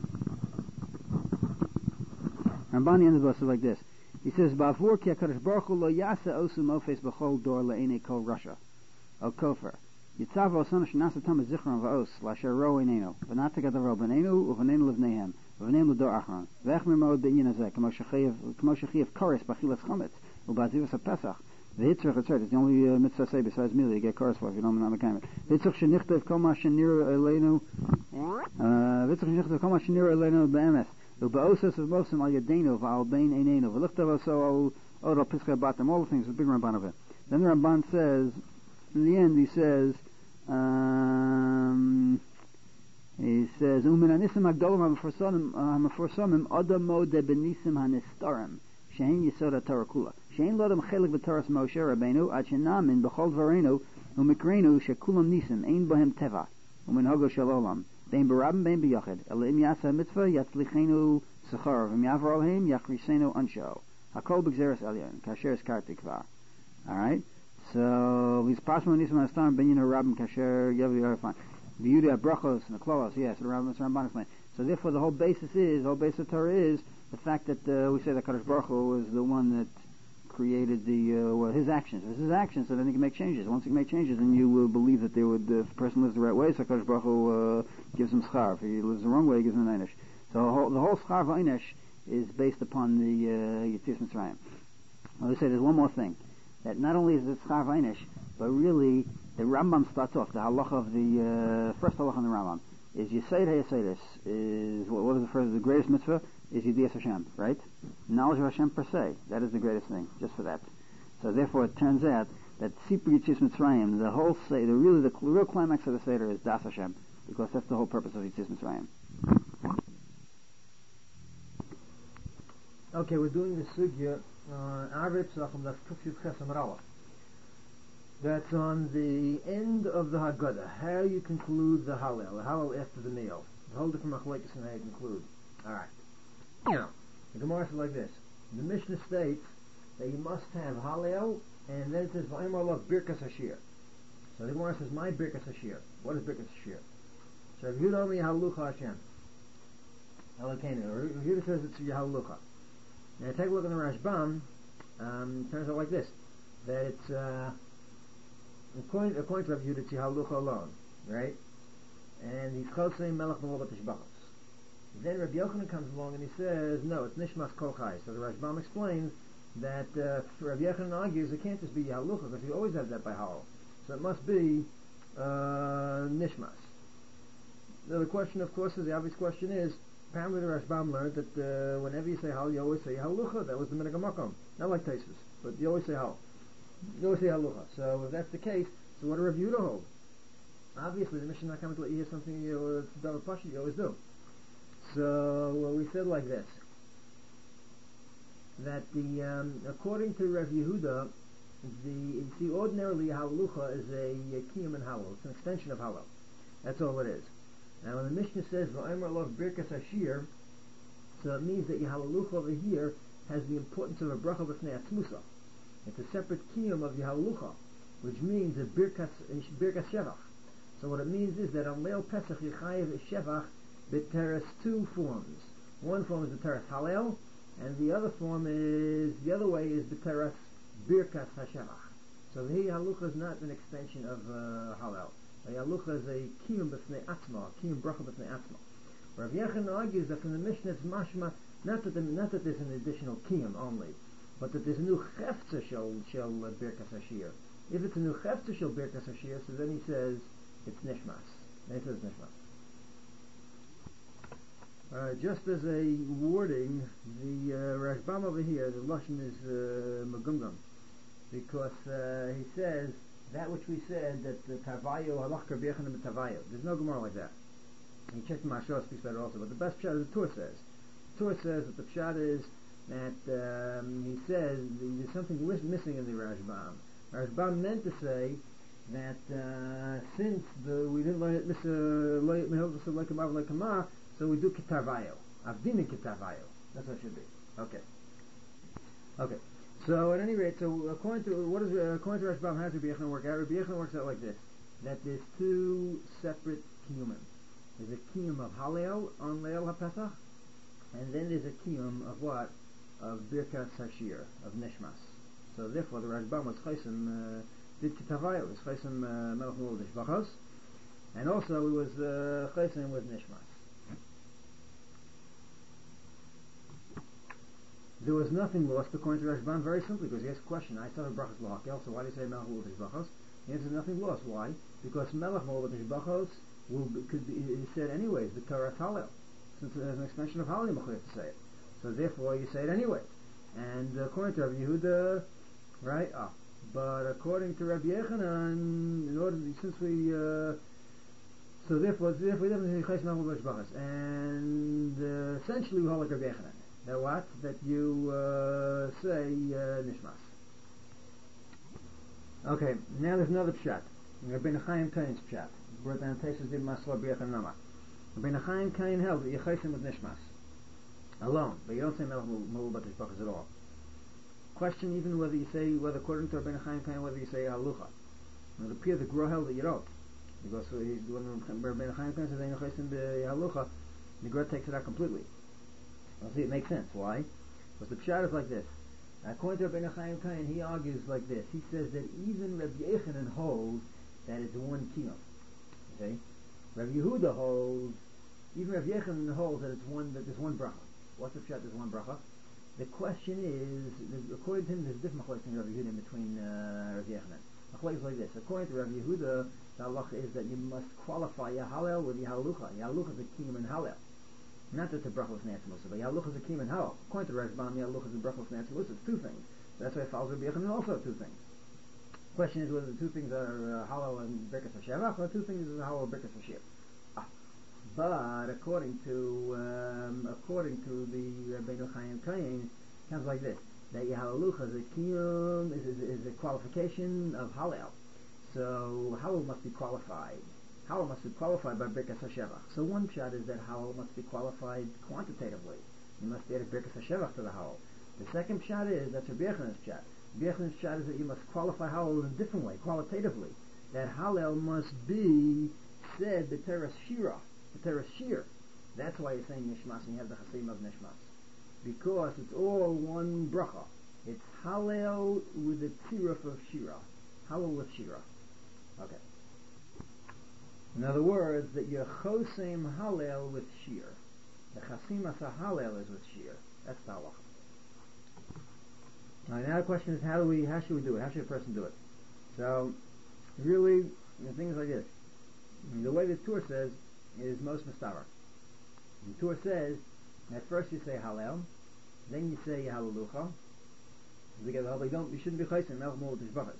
Ramban in the end of Bo says like this. He says, "Ba'avur ki HaKadosh Baruch Hu lo yasa osu mofes b'chol dor le'enei kol rasha o kofer. Yitzav osana shenasa tam zichron va'os lasher ro einenu v'nata gadaro b'nenu u'v'nenu levneihem v'nenu l'dor achron v'echmir ma'od be'inyan hazeh k'mo shechiyav kores b'achilas chometz u'ba'zivas ha'pesach v'hitzrich etzert." It's the only uh, mitzvah say besides meal you get kores for if you don't know the kind of it. V'hitzrich shenichtav kol ma shenir eleinu v'hitzrich shenichtav kol ma shenir eleinu be'emes u'ba'osas of mosim al yadenu v'al bein einenu v'lichtav oso al odol piskei batam. All the things, the big Ramban of it. Then the Ramban says, in the end he says, Um, he says, "Umin anisim agdolim ha'meforsamim adamo de benisim hanistarim shein yisod ha'torah kula shein lodam chelik b'toras Moshe Rabbeinu ad shenamin b'chol dvarenu u'mikrenu shekulam nisim ein bohem teva umin hogo shel olam bein barabim bein b'yochid ela im yasa mitzvah yatzlichenu sechar v'im yavar olheim yachrisenu ansho hakol b'gzeres elyon kasher eskarti kvar." All right. So these possible nisim hanistarim ben yino rabim kasher yavu yarafan v'yuda brachos and the kloos. Yes, the Ramban explained. So therefore, the whole basis is, the whole basis of Torah is the fact that uh, we say that Kadosh Baruch Hu was the one that created the uh, well, his actions. It was his actions, so then he can make changes. Once he can make changes, then you uh, believe that they would. Uh, if the person lives the right way, so Kadosh Baruch Hu uh, gives him schar. If he lives the wrong way, he gives him an einish. So the whole, the whole schar v'einish is based upon the uh, Yetzias Mitzrayim. Well, they say there's one more thing. That not only is it schar v'einish, but really the Rambam starts off, the halacha of the, uh, first halacha in the Rambam, is Yesod HaYesodis, is, what, what is the first, the greatest mitzvah, is Yedias Hashem, right? Knowledge of Hashem per se, that is the greatest thing, just for that. So therefore it turns out that Sipur Yetzias Mitzrayim, the whole, say, the really, the real climax of the Seder is Das Hashem, because that's the whole purpose of Yetzias Mitzrayim. Okay, we're doing the sugya on Arab Tzachim das Kufyut Chesam Rala. That's on the end of the Haggadah. How you conclude the Hallel, the Hallel after the meal. The whole different machlekes and how you conclude. All right. Now, the Gemara says like this: the Mishnah states that you must have Hallel, and then it says V'ayimar Lav Birkas Hashir. So the Gemara says, "My Birkas Hashir." What is Birkas Hashir? So Rav Yehuda Omer Yahalucha Hashem. Elokeinu. Rav Yehuda says it's Yahalucha. Now take a look at the Rashbam. Um, it turns out like this: that it's uh, according, according to Rav Yehuda, it's Yahalucha alone, right? And he's Chosei Melech Malobat Tishbachos. Then Rabbi Yochanan comes along and he says, no, it's Nishmas Kol Chai. So the Rashbam explains that uh, Rabbi Yochanan argues it can't just be Yahalucha because you always have that by Halal. So it must be uh, Nishmas. Now the question, of course, is the obvious question is. Apparently the Rashbam learned that uh, whenever you say Hal, you always say Halucha. That was the Minhag HaMakom. Not like Taisus, but you always say Hal. You always say Halucha. So if that's the case, so what do Rav Yehuda hold? Obviously the Mishnah not coming to let you hear something you know, that's done with Pasha, you always do. So well, we said like this, that the um, according to Rav Yehuda, the you see ordinarily Halucha is a, a Kiyum and Halal. It's an extension of Halal. That's all it is. Now when the Mishnah says V'ayimar Lav Birkas Hashir, so it means that Yahalucha over here has the importance of a bracha b'fnei atzmusa. It's a separate kiyum of Yahalucha, which means a Birkas Birkas Shevach. So what it means is that on Leil Pesach Yechayev Shevach b'teres two forms. One form is b'teres Halel, and the other form is the other way is b'teres Birkas Hashevach. So the Yahalucha is not an extension of uh, Halel. Yahalucha is a kiyum b'fnei atzma, a kiyum bracha b'fnei atzma. Rav Yochanan argues that from the Mishnah it's mashma, not that, the, not that there's an additional kiyum only, but that there's a new chefza shel, shel uh, Birkas Hashir. If it's a new chefza shel Birkas Hashir, so then he says it's nishmas. Then he says nishmas. Uh, just as a wording, the uh, Rashbam over here, the Lashon is uh, Magumgam, because uh, he says that which we said, that the Tavayo, halach Rav Yochanan b'Tavayo. There's no Gemara like that. And check the Mashal speaks about it also, but the best pshat is the Tur says. The Tur says that the pshat is that um, he says there's something missing in the Rashbam. Rashbam meant to say that uh, since the, we didn't learn it, Mister like a so we do Kitarvayo. Avdina Kitarvayo. That's what it should be. Okay. Okay. So at any rate, so according to what is uh, according to Rashbam, how does Rabbi Yechon work out? Rabbi Yechon works out like this: that there's two separate kiyumim. There's a kiyum of Halel on Leil HaPesach, and then there's a kiyum of what? Of Birkas Hashir, of Nishmas. So therefore, the Rashbam was chaysim uh, did Kitavayo, was chaysim uh, Melech Mul Nishbachos, and also he was uh, chaysim with Nishmas. There was nothing lost according to Rashbam, very simply, because he asked a question. I saw Brachas Lahakel, so why do you say Melech Mul Nishbachos? He answered nothing lost. Why? Because Melech Mul Nishbachos will be, could be said anyways, the Torah Halel, since there's an extension of Halel, you have to say it. So therefore, you say it anyway. And according to Rabbi Yehuda, right? Ah, but according to Rabbi Yechanan, in order to, since we, uh, so therefore, therefore, we definitely say Chayes Melech Bachas, and uh, essentially we hold like Rabbi Yechanan. That what? That you uh, say uh, Nishmas. Okay, now there's another pshat. Rabbeinu Chaim Kain's pshat. Brought down Tesis Dib Masla Rabbi Yechanan Nama. Rabbeinu Chaim Kain held that you chayes him with Nishmas alone, but you don't say Melech Mul Bachas at all. Question even whether you say, whether according to Rabbeinu Chaim Kain, whether you say Halucha. It appears the Gra held that you don't, because when Rabbeinu Chaim Kain says Eino Chaysim Halucha, the Gra takes it out completely. Well, see, it makes sense. Why? Because the pshat is like this. According to Rabbeinu Chaim Kain, he argues like this. He says that even Rabbi Yechanan holds that it's one kiyum. Okay, Rabbi Yehuda holds, even Rabbi Yechanan holds that it's one, that there's one bracha. What's the pshat? There's one bracha. The question is, according to him, there's a different machlokes in Rabbi Yehuda between uh, Rabbi Yechanan. Machlokes like this. According to Rabbi Yehuda, the halacha is that you must qualify your halal with your halucha. Your halucha is a kiyum and halal. Not that the bracha was natzamusa, but your halucha is a kiyum and halal. According to Rashbam, your halucha is a bracha was natzamusa. It's two things. That's why it follows Rabbi Yechanan also two things. The question is whether the two things are uh, halal and birkas hashevach, or two things are halal and birkas hashir. Ah. But according to um, according to the Rabbeinu Chaim Kain, it comes like this: that your halucha is a kiyum, is, is, is a qualification of halal. So halal must be qualified. Halal must be qualified by birkas hashevach. So one pshat is that halal must be qualified quantitatively. You must add a birkas hashevach to the halal. The second pshat is that's Rabbi Yechanan's pshat. Rabbi Yechanan's pshat is that you must qualify halal in a different way, qualitatively. That halal must be said b'teres shira. The Shir. That's why you're saying Nishmas and you have the Chasim of Nishmas. Because it's all one bracha. It's Halel with the Tziruf of Shira. Halel with Shira. Okay. In other words, that you're Chosim Halel with Shir. The Chasim Asa Halel is with Shir. That's the halacha. Now, now the question is, how do we, how should we do it? How should a person do it? So, really, the thing is like this. The way the Torah says is most mistavar. The Torah says, at first you say Halel, then you say Halalucha. Together, you don't, you shouldn't be chaysim Melech Mul Nishbachos.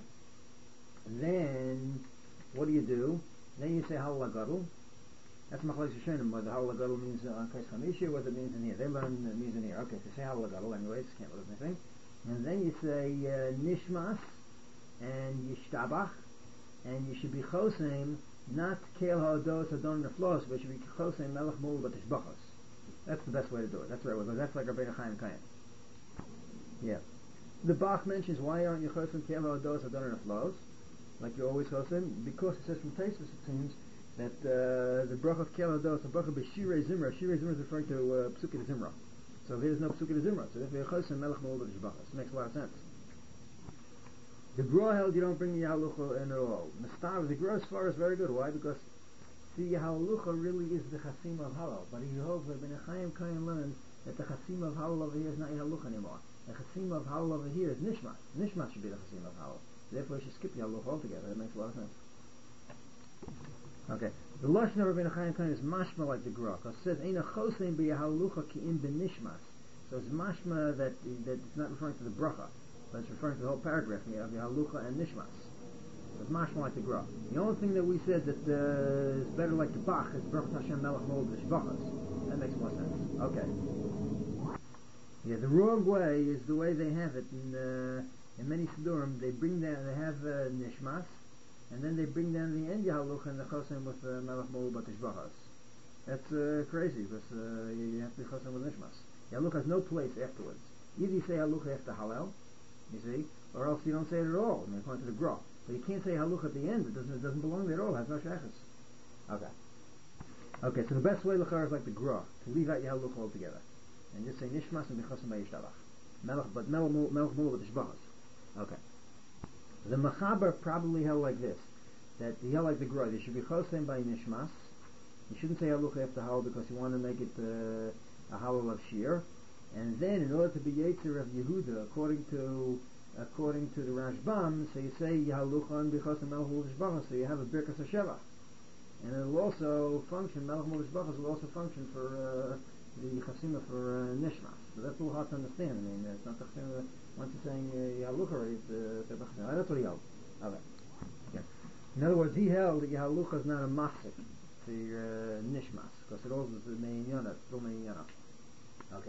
Then, what do you do? Then you say Halal Gadol. That's Machlokes Rishonim, whether Halal Gadol means on Kais Chamisha, whether it means in here. They learn it means in here. Okay, so say Halal Gadol anyways, can't look at anything. And then you say uh, Nishmas and Yishtabach, and you should be chosim not Keil Ha'odos Adon Neflos, but you should be chosim Melech Mul B'Tishbachos. That's the best way to do it. That's the right way, because that's like Rabbeinu Chaim Kain. Yeah. The Bach mentions, why aren't you chosim Keil Ha'odos Adon Neflos, like you always chosim? Because it says from Taisus, it seems, that uh, the bracha of Keil Ha'odos, the bracha B'Shirei Zimra, Shirei Zimra is referring to uh, Psukei Zimra. So there's no Psukei Zimra, so if you're chosim Melech Mul B'Tishbachos, it makes a lot of sense. The Gra held you don't bring the Halucha in at all. Mistav, the Gra as far is very good. Why? Because the Halucha really is the Chasim of Halal. But he holds that Rabbeinu Chaim Kain learns that the Chasim of Halal over here is not Halucha anymore. The Chasim of Halal over here is Nishmas. Nishmas should be the Chasim of Halal. Therefore, you should skip the Halucha altogether. That makes a lot of sense. Okay. The Lashon of Rabbeinu Chaim Kain is mashma like the Gra. Because it says, Eina chosein bi Halucha ki im b'Nishmas. So it's mashma that, that it's not referring to the bracha. But it's referring to the whole paragraph here of the Halucha and Nishmas. It's mashma like the Gra. The only thing that we said that uh, is better like the Bach is Baruch Hashem Melech Mul B'Tishbachos. That makes more sense. Okay. Yeah, the wrong way is the way they have it in uh, in many Sidurim. They bring down, they have uh, Nishmas, and then they bring down the end Yahalucha and the Chosem with uh, Melech Molu Batishbachas. That's uh, crazy, because uh, you have to be Chosem with Nishmas. Yahalucha has no place afterwards. Either you say Halucha after Hallel, you see, or else you don't say it at all, I mean, according to the Gra. But you can't say Halucha at the end, it doesn't, it doesn't belong there at all, it has no shaykhs. Okay. Okay, so the best way Lachar is like the Gra, to leave out your Halucha altogether. And just say Nishmas and Bechosem Ba'yishtabach. Melech, but Melech Mulu B'Tishbachas. Okay. The Mechaber probably held like this, that he held like the Gra, there should be Chosem by Nishmas. You shouldn't say Halucha after Hallel because you want to make it uh, a Hallel of Shir. And then, in order to be Yetzer of Yehuda, according to according to the Rashbam, so you say Yahaluchan B'Chosem Melech Mulu B'Tishbachas, so you have a Birkas HaSheva. And it will also function, Melech Mulu B'Tishbachas will also function for uh, the Chasima for uh, Nishmas. So that's a little hard to understand. I mean, it's not the Chasima, once you're saying uh, Yahalucha already, it's uh, the Chasima. That's what he held. Okay. Okay. In other words, he held that Yahalucha is not a Masik for uh, Nishmas, because it also is the Mein Yonah, it's still Mein Yonah. Okay.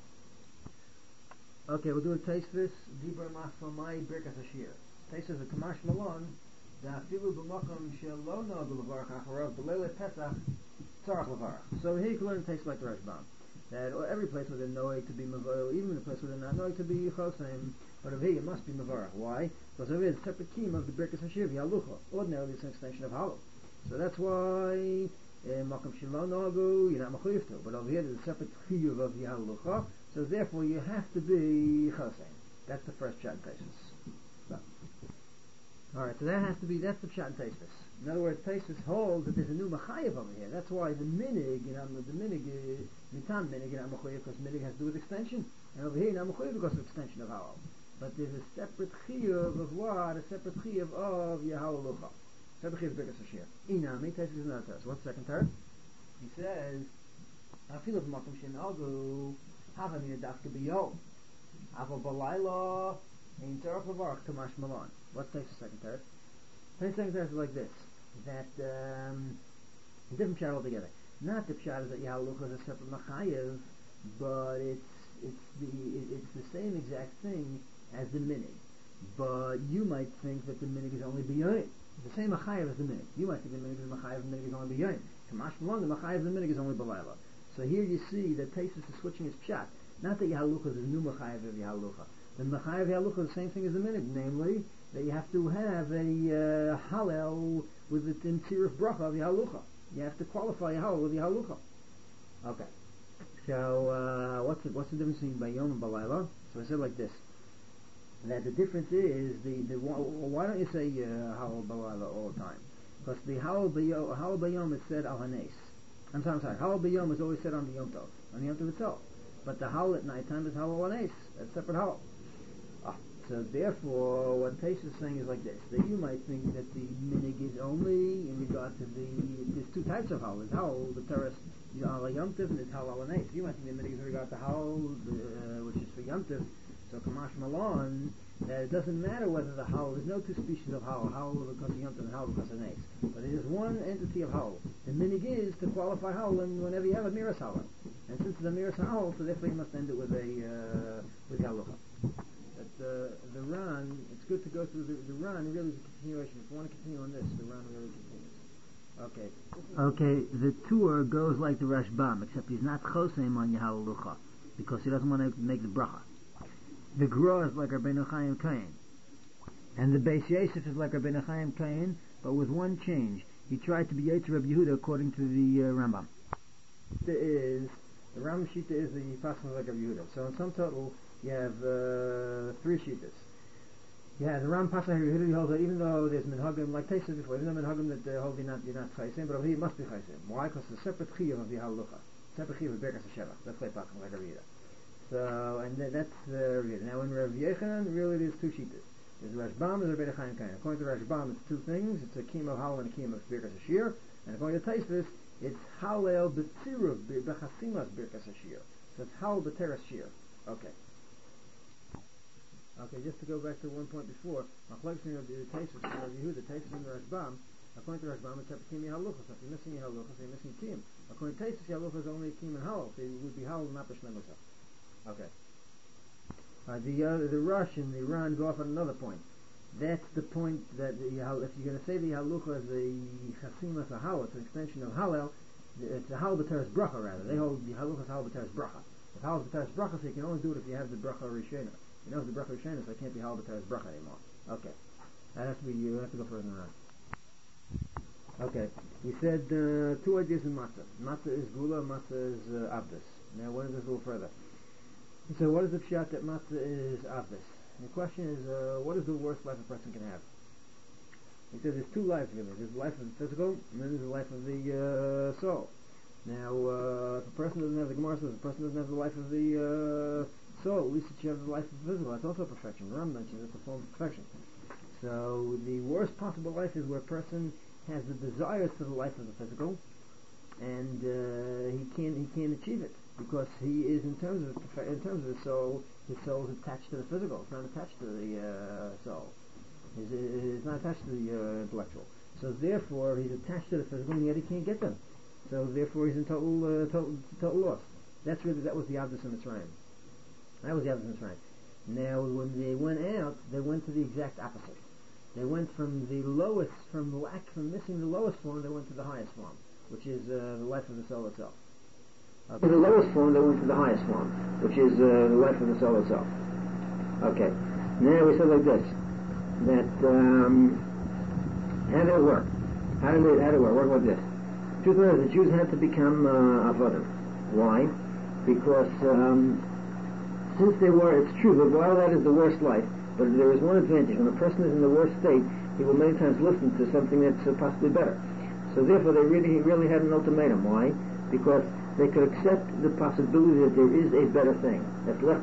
Okay, we'll do a taste this. Dibra Masal Mai Birkas Hashir. Taste is a Kamash Malon. Da Afilu B'Makom Shelo Nogu L'Varach Acharav B'Leile Pesach Tzarach L'Varach. So here you can learn to taste like the Rashbam. That every place where they're noig to be Mavoil, even in a place where they're not noig to be Chosem, but over here it must be Mavarach. Why? Because over here it's a separate keem of the Birkas Hashir, Yalucha. Ordinarily it's an extension of Halal. So that's why Makom Shelo Nogu, you're not Machuyev to. But over here there's a separate chiyuv of Yalucha. So therefore you have to be Chosem. That's the first Pshat Taisus. So. Alright, so that has to be, that's the Pshat Taisus. In other words, Taisus holds that there's a new Machayev over here. That's why the Minig, you know, the Minig, Mitan Minig, you're not Machayev because Minig has to do with extension. And over here you're not Machayev because of extension of Halal. But there's a separate chiyuv of what? A separate chiyuv of Yahalucha. Separate chiyuv of Birkas Hashir. Inami, Taisus is another Taisus. What's the second term? He says, Afilu B'Makom Shenagu Hava Mina Dafka B'Yom Aval B'Layla Ein Tzarach L'Varach Kamash Malon. What's the second term? The second term is like this, that um, different pshat altogether. Not the pshat is that Yahalucha is a separate Machayev, but it's it's the it, it's the same exact thing as the minig. But you might think that the minig is only B'Yoyin. It's the same Machayev as the minig. You might think the minig is Machayev, the minig is only B'Yoyin. Kamash Malon, the Machayev, the minig is only B'Layla. So here you see that Taisus is switching his pshat. Not that Yahalucha is a new Machayev of Yahalucha. The Machayev Yahalucha is the same thing as the minig, namely that you have to have a uh, Hallel with the interior bracha of Yahalucha. You have to qualify a Hallel with Yahalucha. Okay. So uh, what's the, what's the difference between Bayom and Balayla? So I said like this. That the difference is the, the why don't you say uh, Hallel Balayla all the time? Because the Hallel Bayom, Hallel Bayom is said al Hanes. I'm sorry, I'm sorry. Hallel Bayom is always said on the Yom Tov, on the Yom Tov itself. But the Hallel at night time is Hallel Hanes. That's separate Hallel. Ah, so therefore, what Taisus is saying is like this: that you might think that the minig is only in regard to the there's two types of Hallel. There's Hallel the terrace al Yom Tov, and there's Hallel Hanes. You might think the minig is in regard to Hallel, uh, which is for Yom Tov. So Kamash Malon, that it doesn't matter whether the Hallel, there's no two species of Hallel, Hallel because of Yom Tov and Hallel because of Nes. But it is one entity of Hallel. The minig is to qualify Hallel whenever you have a Miras Hallel. And since it's a Miras Hallel, so therefore you must end it with a, uh, with Yahalucha. But uh, the Ran, it's good to go through the, the Ran really is a continuation. If you want to continue on this, the Ran really continues. Okay. Okay, the tour goes like the Rashbam, except he's not Chosem on Yahalucha, because he doesn't want to make the bracha. The Gra is like Rabbeinu Chaim Kain. And the Beis Yosef is like Rabbeinu Chaim Kain, but with one change. He tried to be Yetzer Reb Yehuda according to the uh, Rambam. There is, the Rambam Shita is the Pasuk like Reb Yehuda. So in sum total, you have uh, three Shitas. Yeah, the Rambam Pasuk like Reb Yehuda holds that even though there's Minhagim, like Taisus before, even though Minhagim that uh, hold you're not, you're not Chaysim, but over here it must be Chaysim. Why? Because it's a separate Chiyuv of the Yahalucha. Separate Chiyuv of Birkas HaSheva. That's why Pasuk like Reb Yehuda. So, and th- that's uh, Rav Now in Rav Yechanan, really there's two Shitas. There's Rashbam and Rabbeinu Chaim Kain. According to Rashbam, it's two things. It's a Kiyum of Hallel and a Kiyum of Birkas Hashir. And according to Taisus, it's Hallel B'tziruv B'chasimas Birkas Hashir. So it's Hallel B'teres Shir. Okay. Okay, just to go back to one point before, Machlokes of the Taisus and Rav Yehuda, Taisus and Rashbam, according to Rashbam, it's separate Kiyum Yahalucha. So if you're missing Yahalucha, so you're missing Kiyum. According to Taisus, Yahalucha is only Kiyum and Hallel. So it would be Hallel not B'shlemusa. Okay. Uh, the uh, the Rush and the Iran go off on another point. That's the point that the, if you're going to say the halucha is the chasimas a hal, it's an extension of Hallel. It's a hal b'teres bracha rather. They hold the halucha is hal b'teres bracha. If hal b'teres bracha, so you can only do it if you have the bracha rishena. You know, if the bracha rishena, so it can't be hal b'teres bracha anymore. Okay, that has to be. You have to go further around. Okay, we said uh, two ideas in matzah. Matzah is gula, matzah is uh, avdus. Now, what is this a little further? So, what is the pshat that matzah is avdus? The question is, uh, what is the worst life a person can have? He says there's two lives really. There's the life of the physical, and then there's the life of the uh, soul. Now, uh, if a person doesn't have the Gemara says, if a person doesn't have the life of the uh, soul, at least it should have the life of the physical. That's also perfection. Ram mentions it's a form of perfection. So, the worst possible life is where a person has the desires for the life of the physical, and uh, he can't he can't achieve it because he is in terms of in terms of the soul. His soul is attached to the physical. It's not attached to the uh, soul. It's, it's not attached to the uh, intellectual. So therefore, he's attached to the physical, and yet he can't get them. So therefore, he's in total uh, total total loss. That's really that was the Avdus in Mitzrayim. That was the Avdus in Mitzrayim. Now, when they went out, they went to the exact opposite. They went from the lowest, from lack, from missing the lowest form, they went to the highest form, which is uh, the life of the soul itself. Okay. In the lowest form, they went to the highest form, which is uh, the life of the soul itself. Okay. Now we said like this, that, um, how did it work? How did it, how did it work? Work like this. Truth is, the Jews had to become uh, avodim. Why? Because um, since they were, it's true that while that is the worst life, but there is one advantage. When a person is in the worst state, he will many times listen to something that's uh, possibly better. So therefore, they really, really had an ultimatum. Why? Because they could accept the possibility that there is a better thing. That there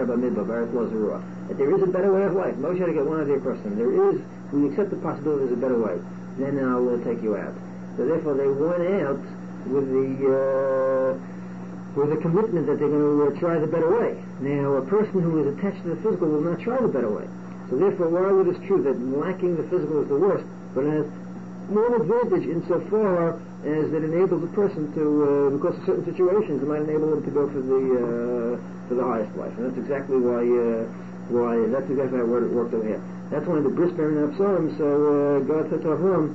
is a better way of life. Moshe had to get one idea across them. There is, we accept the possibility there's a better way. Then I'll uh, take you out. So therefore they went out with the uh, with the commitment that they're going to uh, try the better way. Now a person who is attached to the physical will not try the better way. So therefore, while it is true that lacking the physical is the worst, but it has more advantage insofar as it enables a person to, uh, because of certain situations, it might enable him to go for the uh, for the highest life, and that's exactly why uh, why that's exactly how it worked over here. That's one of the bris bearing of Psalm. So uh, God said to Avram,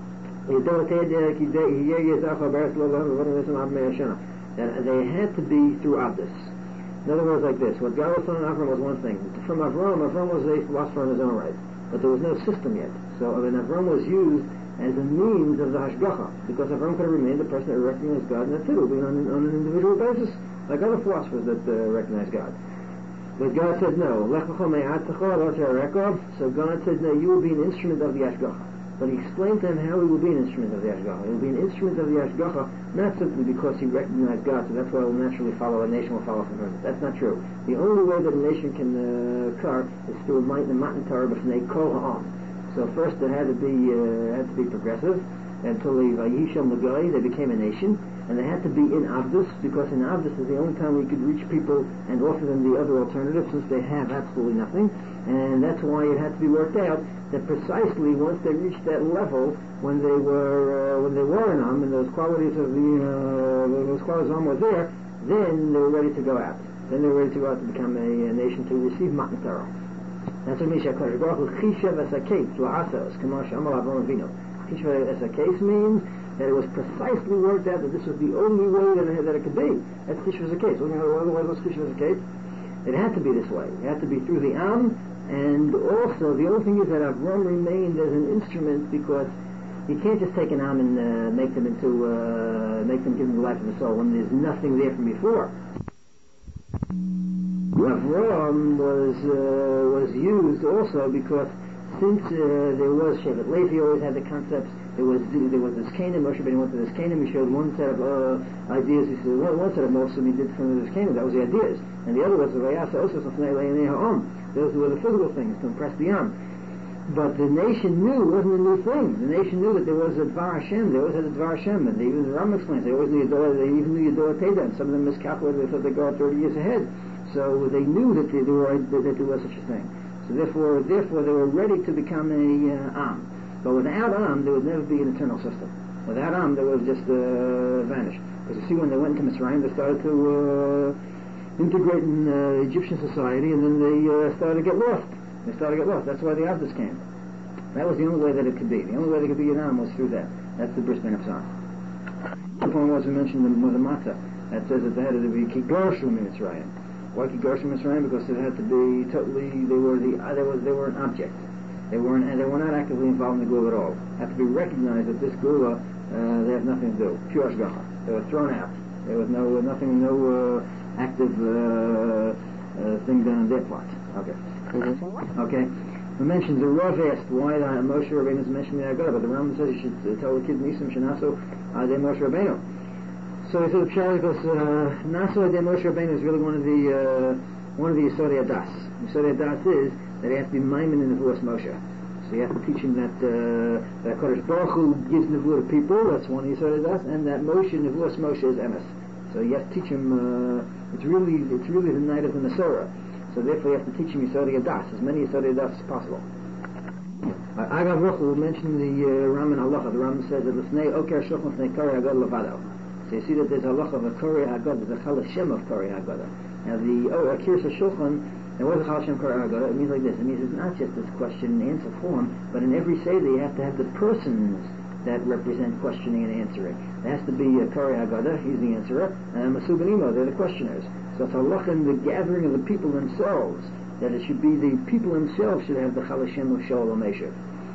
that they had to be through Abdus. In other words, like this: what God was telling Avram was one thing. From Avram, Avram was a philosopher in his own right, but there was no system yet. So I mean, Avram was used as a means of the hashgacha, because Avram could have remained a person that recognized God, and that's it. It would be on, on an individual basis, like other philosophers that uh, recognize God. But God said no. So God said no, you will be an instrument of the hashgacha. But he explained to him how he will be an instrument of the hashgacha. He will be an instrument of the hashgacha, not simply because he recognized God, so that's why it will naturally follow, a nation will follow from him. That's not true. The only way that a nation can uh, occur is through a the Matan Torah b'fnei kol ha'am. So first it had to be uh, had to be progressive until the Vayisham Nagai, they became a nation, and they had to be in Avdus, because in Avdus is the only time we could reach people and offer them the other alternative, since they have absolutely nothing. And that's why it had to be worked out that precisely once they reached that level, when they were uh, when they were in Am, and those qualities of the uh, those qualities of Am were there, then they were ready to go out. Then they were ready to go out to become a, a nation to receive Matan Torah. That's what Misha Kodesh Baruch Hu Chishav Esakes La'asas K'mar She'amar Avram Avinu. Chishav Esakes means that it was precisely worked out that this was the only way that it, that it could be. That's Chishav Esakes. Otherwise, what's Chishav Esakes? It had to be this way. It had to be through the Am, and also the only thing is that Avram remained as an instrument, because you can't just take an Am and uh, make them into uh, make them give them the life of the soul when there's nothing there from before. Avram was uh, was used also because since uh, there was Shevet Levi always had the concepts. There was there was this Canaan. Moshe Rabbeinu went to this Canaan. He showed one set of uh, ideas. He said one, one set of Moshe he did from this Canaan. That was the ideas, and the other was the Vayasa Osos of Neilein Ha'am. Those were the physical things to impress the Am. But the nation knew it wasn't a new thing. The nation knew that there was a Dvar Hashem. They always had a Dvar Hashem, and even the Ram explains they always knew Yador. They even knew Yador Teda. Some of them miscalculated. They thought they go out thirty years ahead. So they knew that there, were, that there was such a thing. So therefore, therefore they were ready to become a uh, Am. But without Am, there would never be an eternal system. Without Am, they would just uh, vanish. Because you see, when they went into Mitzrayim, they started to uh, integrate in uh, Egyptian society, and then they uh, started to get lost. They started to get lost. That's why the Avdus came. That was the only way that it could be. The only way they could be Yadam was through that. That's the bris ben Absar. The point was we mentioned the, with the matzah that says that they had to be Kigorshu Mitzrayim. Why Kigorshu Mitzrayim? Because it had to be totally. They were the. Uh, they was. They were an object. They weren't. And they were not actively involved in the gula at all. Had to be recognized that this gula. Uh, they have nothing to do. Pure ashgacha. They were thrown out. There was no nothing. No uh, active uh, uh, thing done on their part. Okay. Okay. We mentioned the Rav asked why uh, Moshe Rabbeinu is mentioned in the Agada, but the Rambam says you should uh, tell the kid Nisim Shanaso Adei Moshe Rabbeinu. So he said the Pshara because uh, Naso Adei Moshe Rabbeinu is really one of the uh, one of the Yisodei Adas. Yisodei Adas is that he has to be Maimin in the voice Moshe. So you have to teach him that uh, that Kodesh Baruch Hu gives Nevuah to people. That's one of Yisodei Adas, and that Moshe Nevuah Moshe is Emes. So you have to teach him. Uh, it's really it's really the night of the Masorah. So therefore you have to teach him Yisodei Adas, as many Yisodei Adas as possible. Agav Ruchel mentioned the uh, Raman Halacha. The Raman says that L'fnei Oker Shulchan L'fnei Kori Haggadah Levado. So you see that there's a halacha of a Kori Haggadah, there's a Chal Hashem of Kori Haggadah. Now the oh, Akir Shulchan, and what is a Chal Hashem Kori Haggadah? It means like this. It means it's not just this question and answer form, but in every Seder you have to have the persons that represent questioning and answering. There has to be a Kori Haggadah, he's the answerer, and a Masub and Imo, they're the questioners. So it's a halacha in the gathering of the people themselves, that it should be the people themselves should have the Chal Hashem of Shaul HaMesher.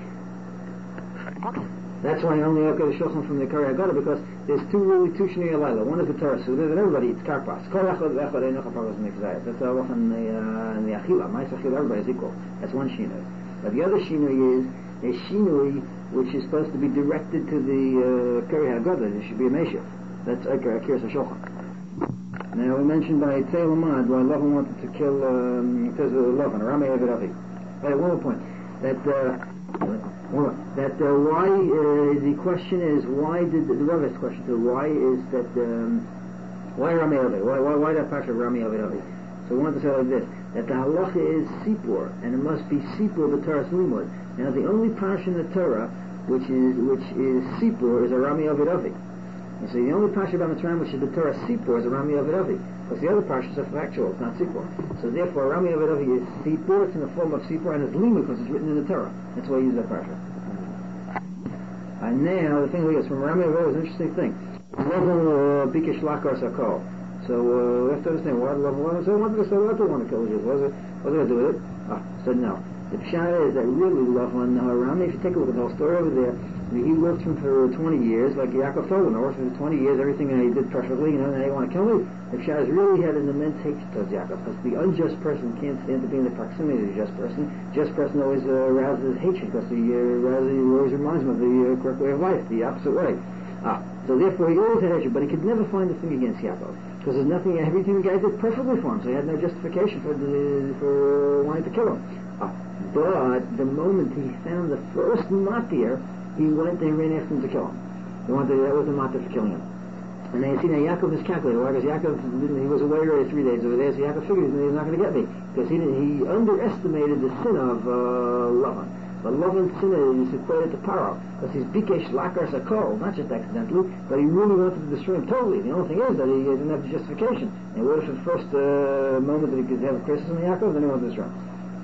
That's why I only look at the Shulchan from the Kari Haggadah, because there's two really two Shnei Alayla. One is the Torah Suda, and everybody eats karpas. Kol echad v'echad ein echad parvos mikzayat. That's the halacha in the uh, in the Achila. Ma'is Achila, everybody is equal. That's one Shinui. But the other Shinui is a Shinui which is supposed to be directed to the uh, Kari Haggadah. There should be a Meshach. That's Akir Akir Shulchan. Now we mentioned by Tzei Lamad why Lavan wanted to kill um, Lavan, Rami Eved Avi. Hey, one more point. That uh, that uh, why uh, the question is why did the Rav's question to why is that um, why Rami Avi? Why why why that pasha of Rami Eved Avi? So we want to say like this, that the halacha is Sipur, and it must be Sipur the Torah Limud. Now the only pasha in the Torah which is which is Sipur is a Rami Eved Avi. And so the only Pasha about Mitzrayim which is the Torah Sipur is a Rami Eved Avi, because the other Pashas are factual, it's not Sipur. So therefore Rami Eved Avi is Sipur, it's in the form of Sipur, and it's Lima because it's written in the Torah. That's why I use that Pasha. And now the thing is, from Rami Eved Avi is an interesting thing. Level Bikesh Lakar Sakol. So uh, we have to understand why level one. So I wanted to say, what do I want to kill you? What was it? What did I do with it? Ah, so no. The Pshara is that really Lavan uh, Rami, if you take a look at the whole story over there, he worked for him for twenty years, like Yaakov told him. I worked for him for twenty years, everything that he did perfectly, you know, and now you want to kill me? The Pshara really had an immense hatred towards Yaakov, because the unjust person can't stand to be in the proximity of the just person. Just person always uh, arouses hatred, because he, uh, he always reminds him of the uh, correct way of life, the opposite way. Ah, so therefore he always had hatred, but he could never find a thing against Yaakov, because there's nothing, everything the guy did perfectly for him, so he had no justification for the, for wanting to kill him. Ah, but the moment he found the first matir, he went and ran after him to kill him. He wanted, that was the matir for killing him. And then you see now Yaakov is calculated. Why? Because Yaakov didn't, he was away already three days over there, so Yaakov figured he was not going to get me, because he didn't, he underestimated the sin of uh, Lavan. But Lavan's sin is equated to Paro, because he's Bikesh Lakar Sakol, not just accidentally, but he really wanted to destroy him totally. The only thing is that he didn't have the justification. And what if at the first uh, moment that he could have a crisis on Yaakov, then he wanted to destroy him.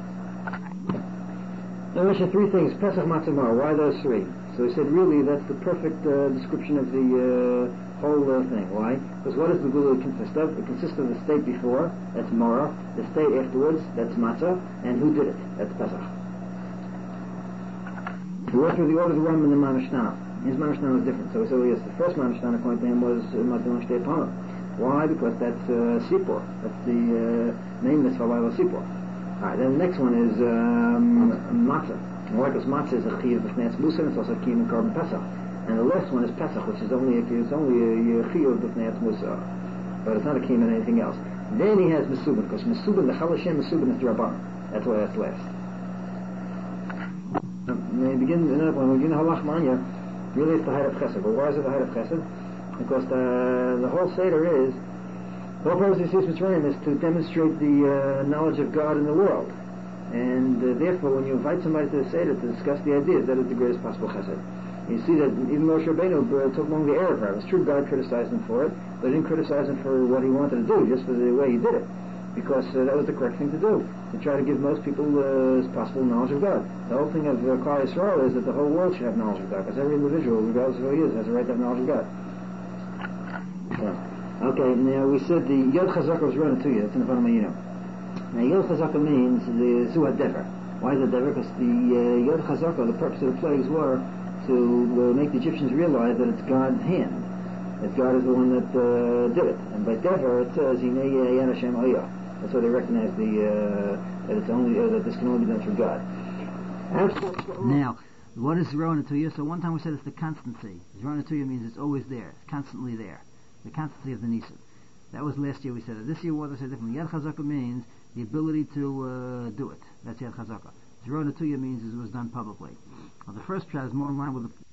Now I mentioned three things, Pesach, Matzah, Mar. Why those three? So he said really that's the perfect uh, description of the uh, whole uh, thing. Why? Because what does the Gula consist of? It consists of the state before, that's Mara, the state afterwards, that's Matzah, and who did it? That's Pesach. We went through the order of the Ram and the Manashtana. His Manashtana was different. So we said, well, yes, the first Manashtana according to him was Matzah Shtei Panah. Why? Because that's uh, Sipor. That's the uh, name that's Falayla Sipor. Alright, then the next one is um, Matzah. And why? Because Matzah is a Chiyuv B'fnei Musa, and it's also a Chiyuv in Korban Pesach. And the last one is Pesach, which is only a, it's only a, a Chiyuv B'fnei Musa. But it's not a Chiyuv in anything else. Then he has Mesubin, because Mesubin, the Chal Hashem Mesubin is Rabban. That's why that's last. When we begin, when we begin Halach Manya, really it's the height of Chesed. But why is it the height of Chesed? Because the, the whole Seder is, the whole purpose of Yisrael Mitzrayim is to demonstrate the uh, knowledge of God in the world. And uh, therefore, when you invite somebody to the Seder to discuss the ideas, that is the greatest possible chesed. You see that even Moshe Rabbeinu uh, took along the Erev. It's true God criticized him for it, but he didn't criticize him for what he wanted to do, just for the way he did it. because uh, that was the correct thing to do, to try to give most people uh, as possible knowledge of God. The whole thing of uh, Klal Yisrael is that the whole world should have knowledge of God, because every individual, regardless of who he is, has a right to have knowledge of God. So, okay, now we said the Yod Chazaka was running to you, that's in the bottom of you know. Now Yod Chazaka means the Zuhat Dever. Why is it Dever? Because the uh, Yod Chazaka, the purpose of the plagues were to uh, make the Egyptians realize that it's God's hand, that God is the one that uh, did it. And by Dever it says, Hinei Yad Hashem Aliyah. That's why they recognize the uh, that it's only uh, that this can only be done through God. Now, what is Zerah Natuya? So one time we said it's the constancy. Zerah Natuya means it's always there, it's constantly there. The constancy of the Nisan. That was last year we said it. This year what I said differently. Yad Chazaka means the ability to uh, do it. That's Yad Chazaka. Zerah Natuya means it was done publicly. Well, the first shot is more in line with the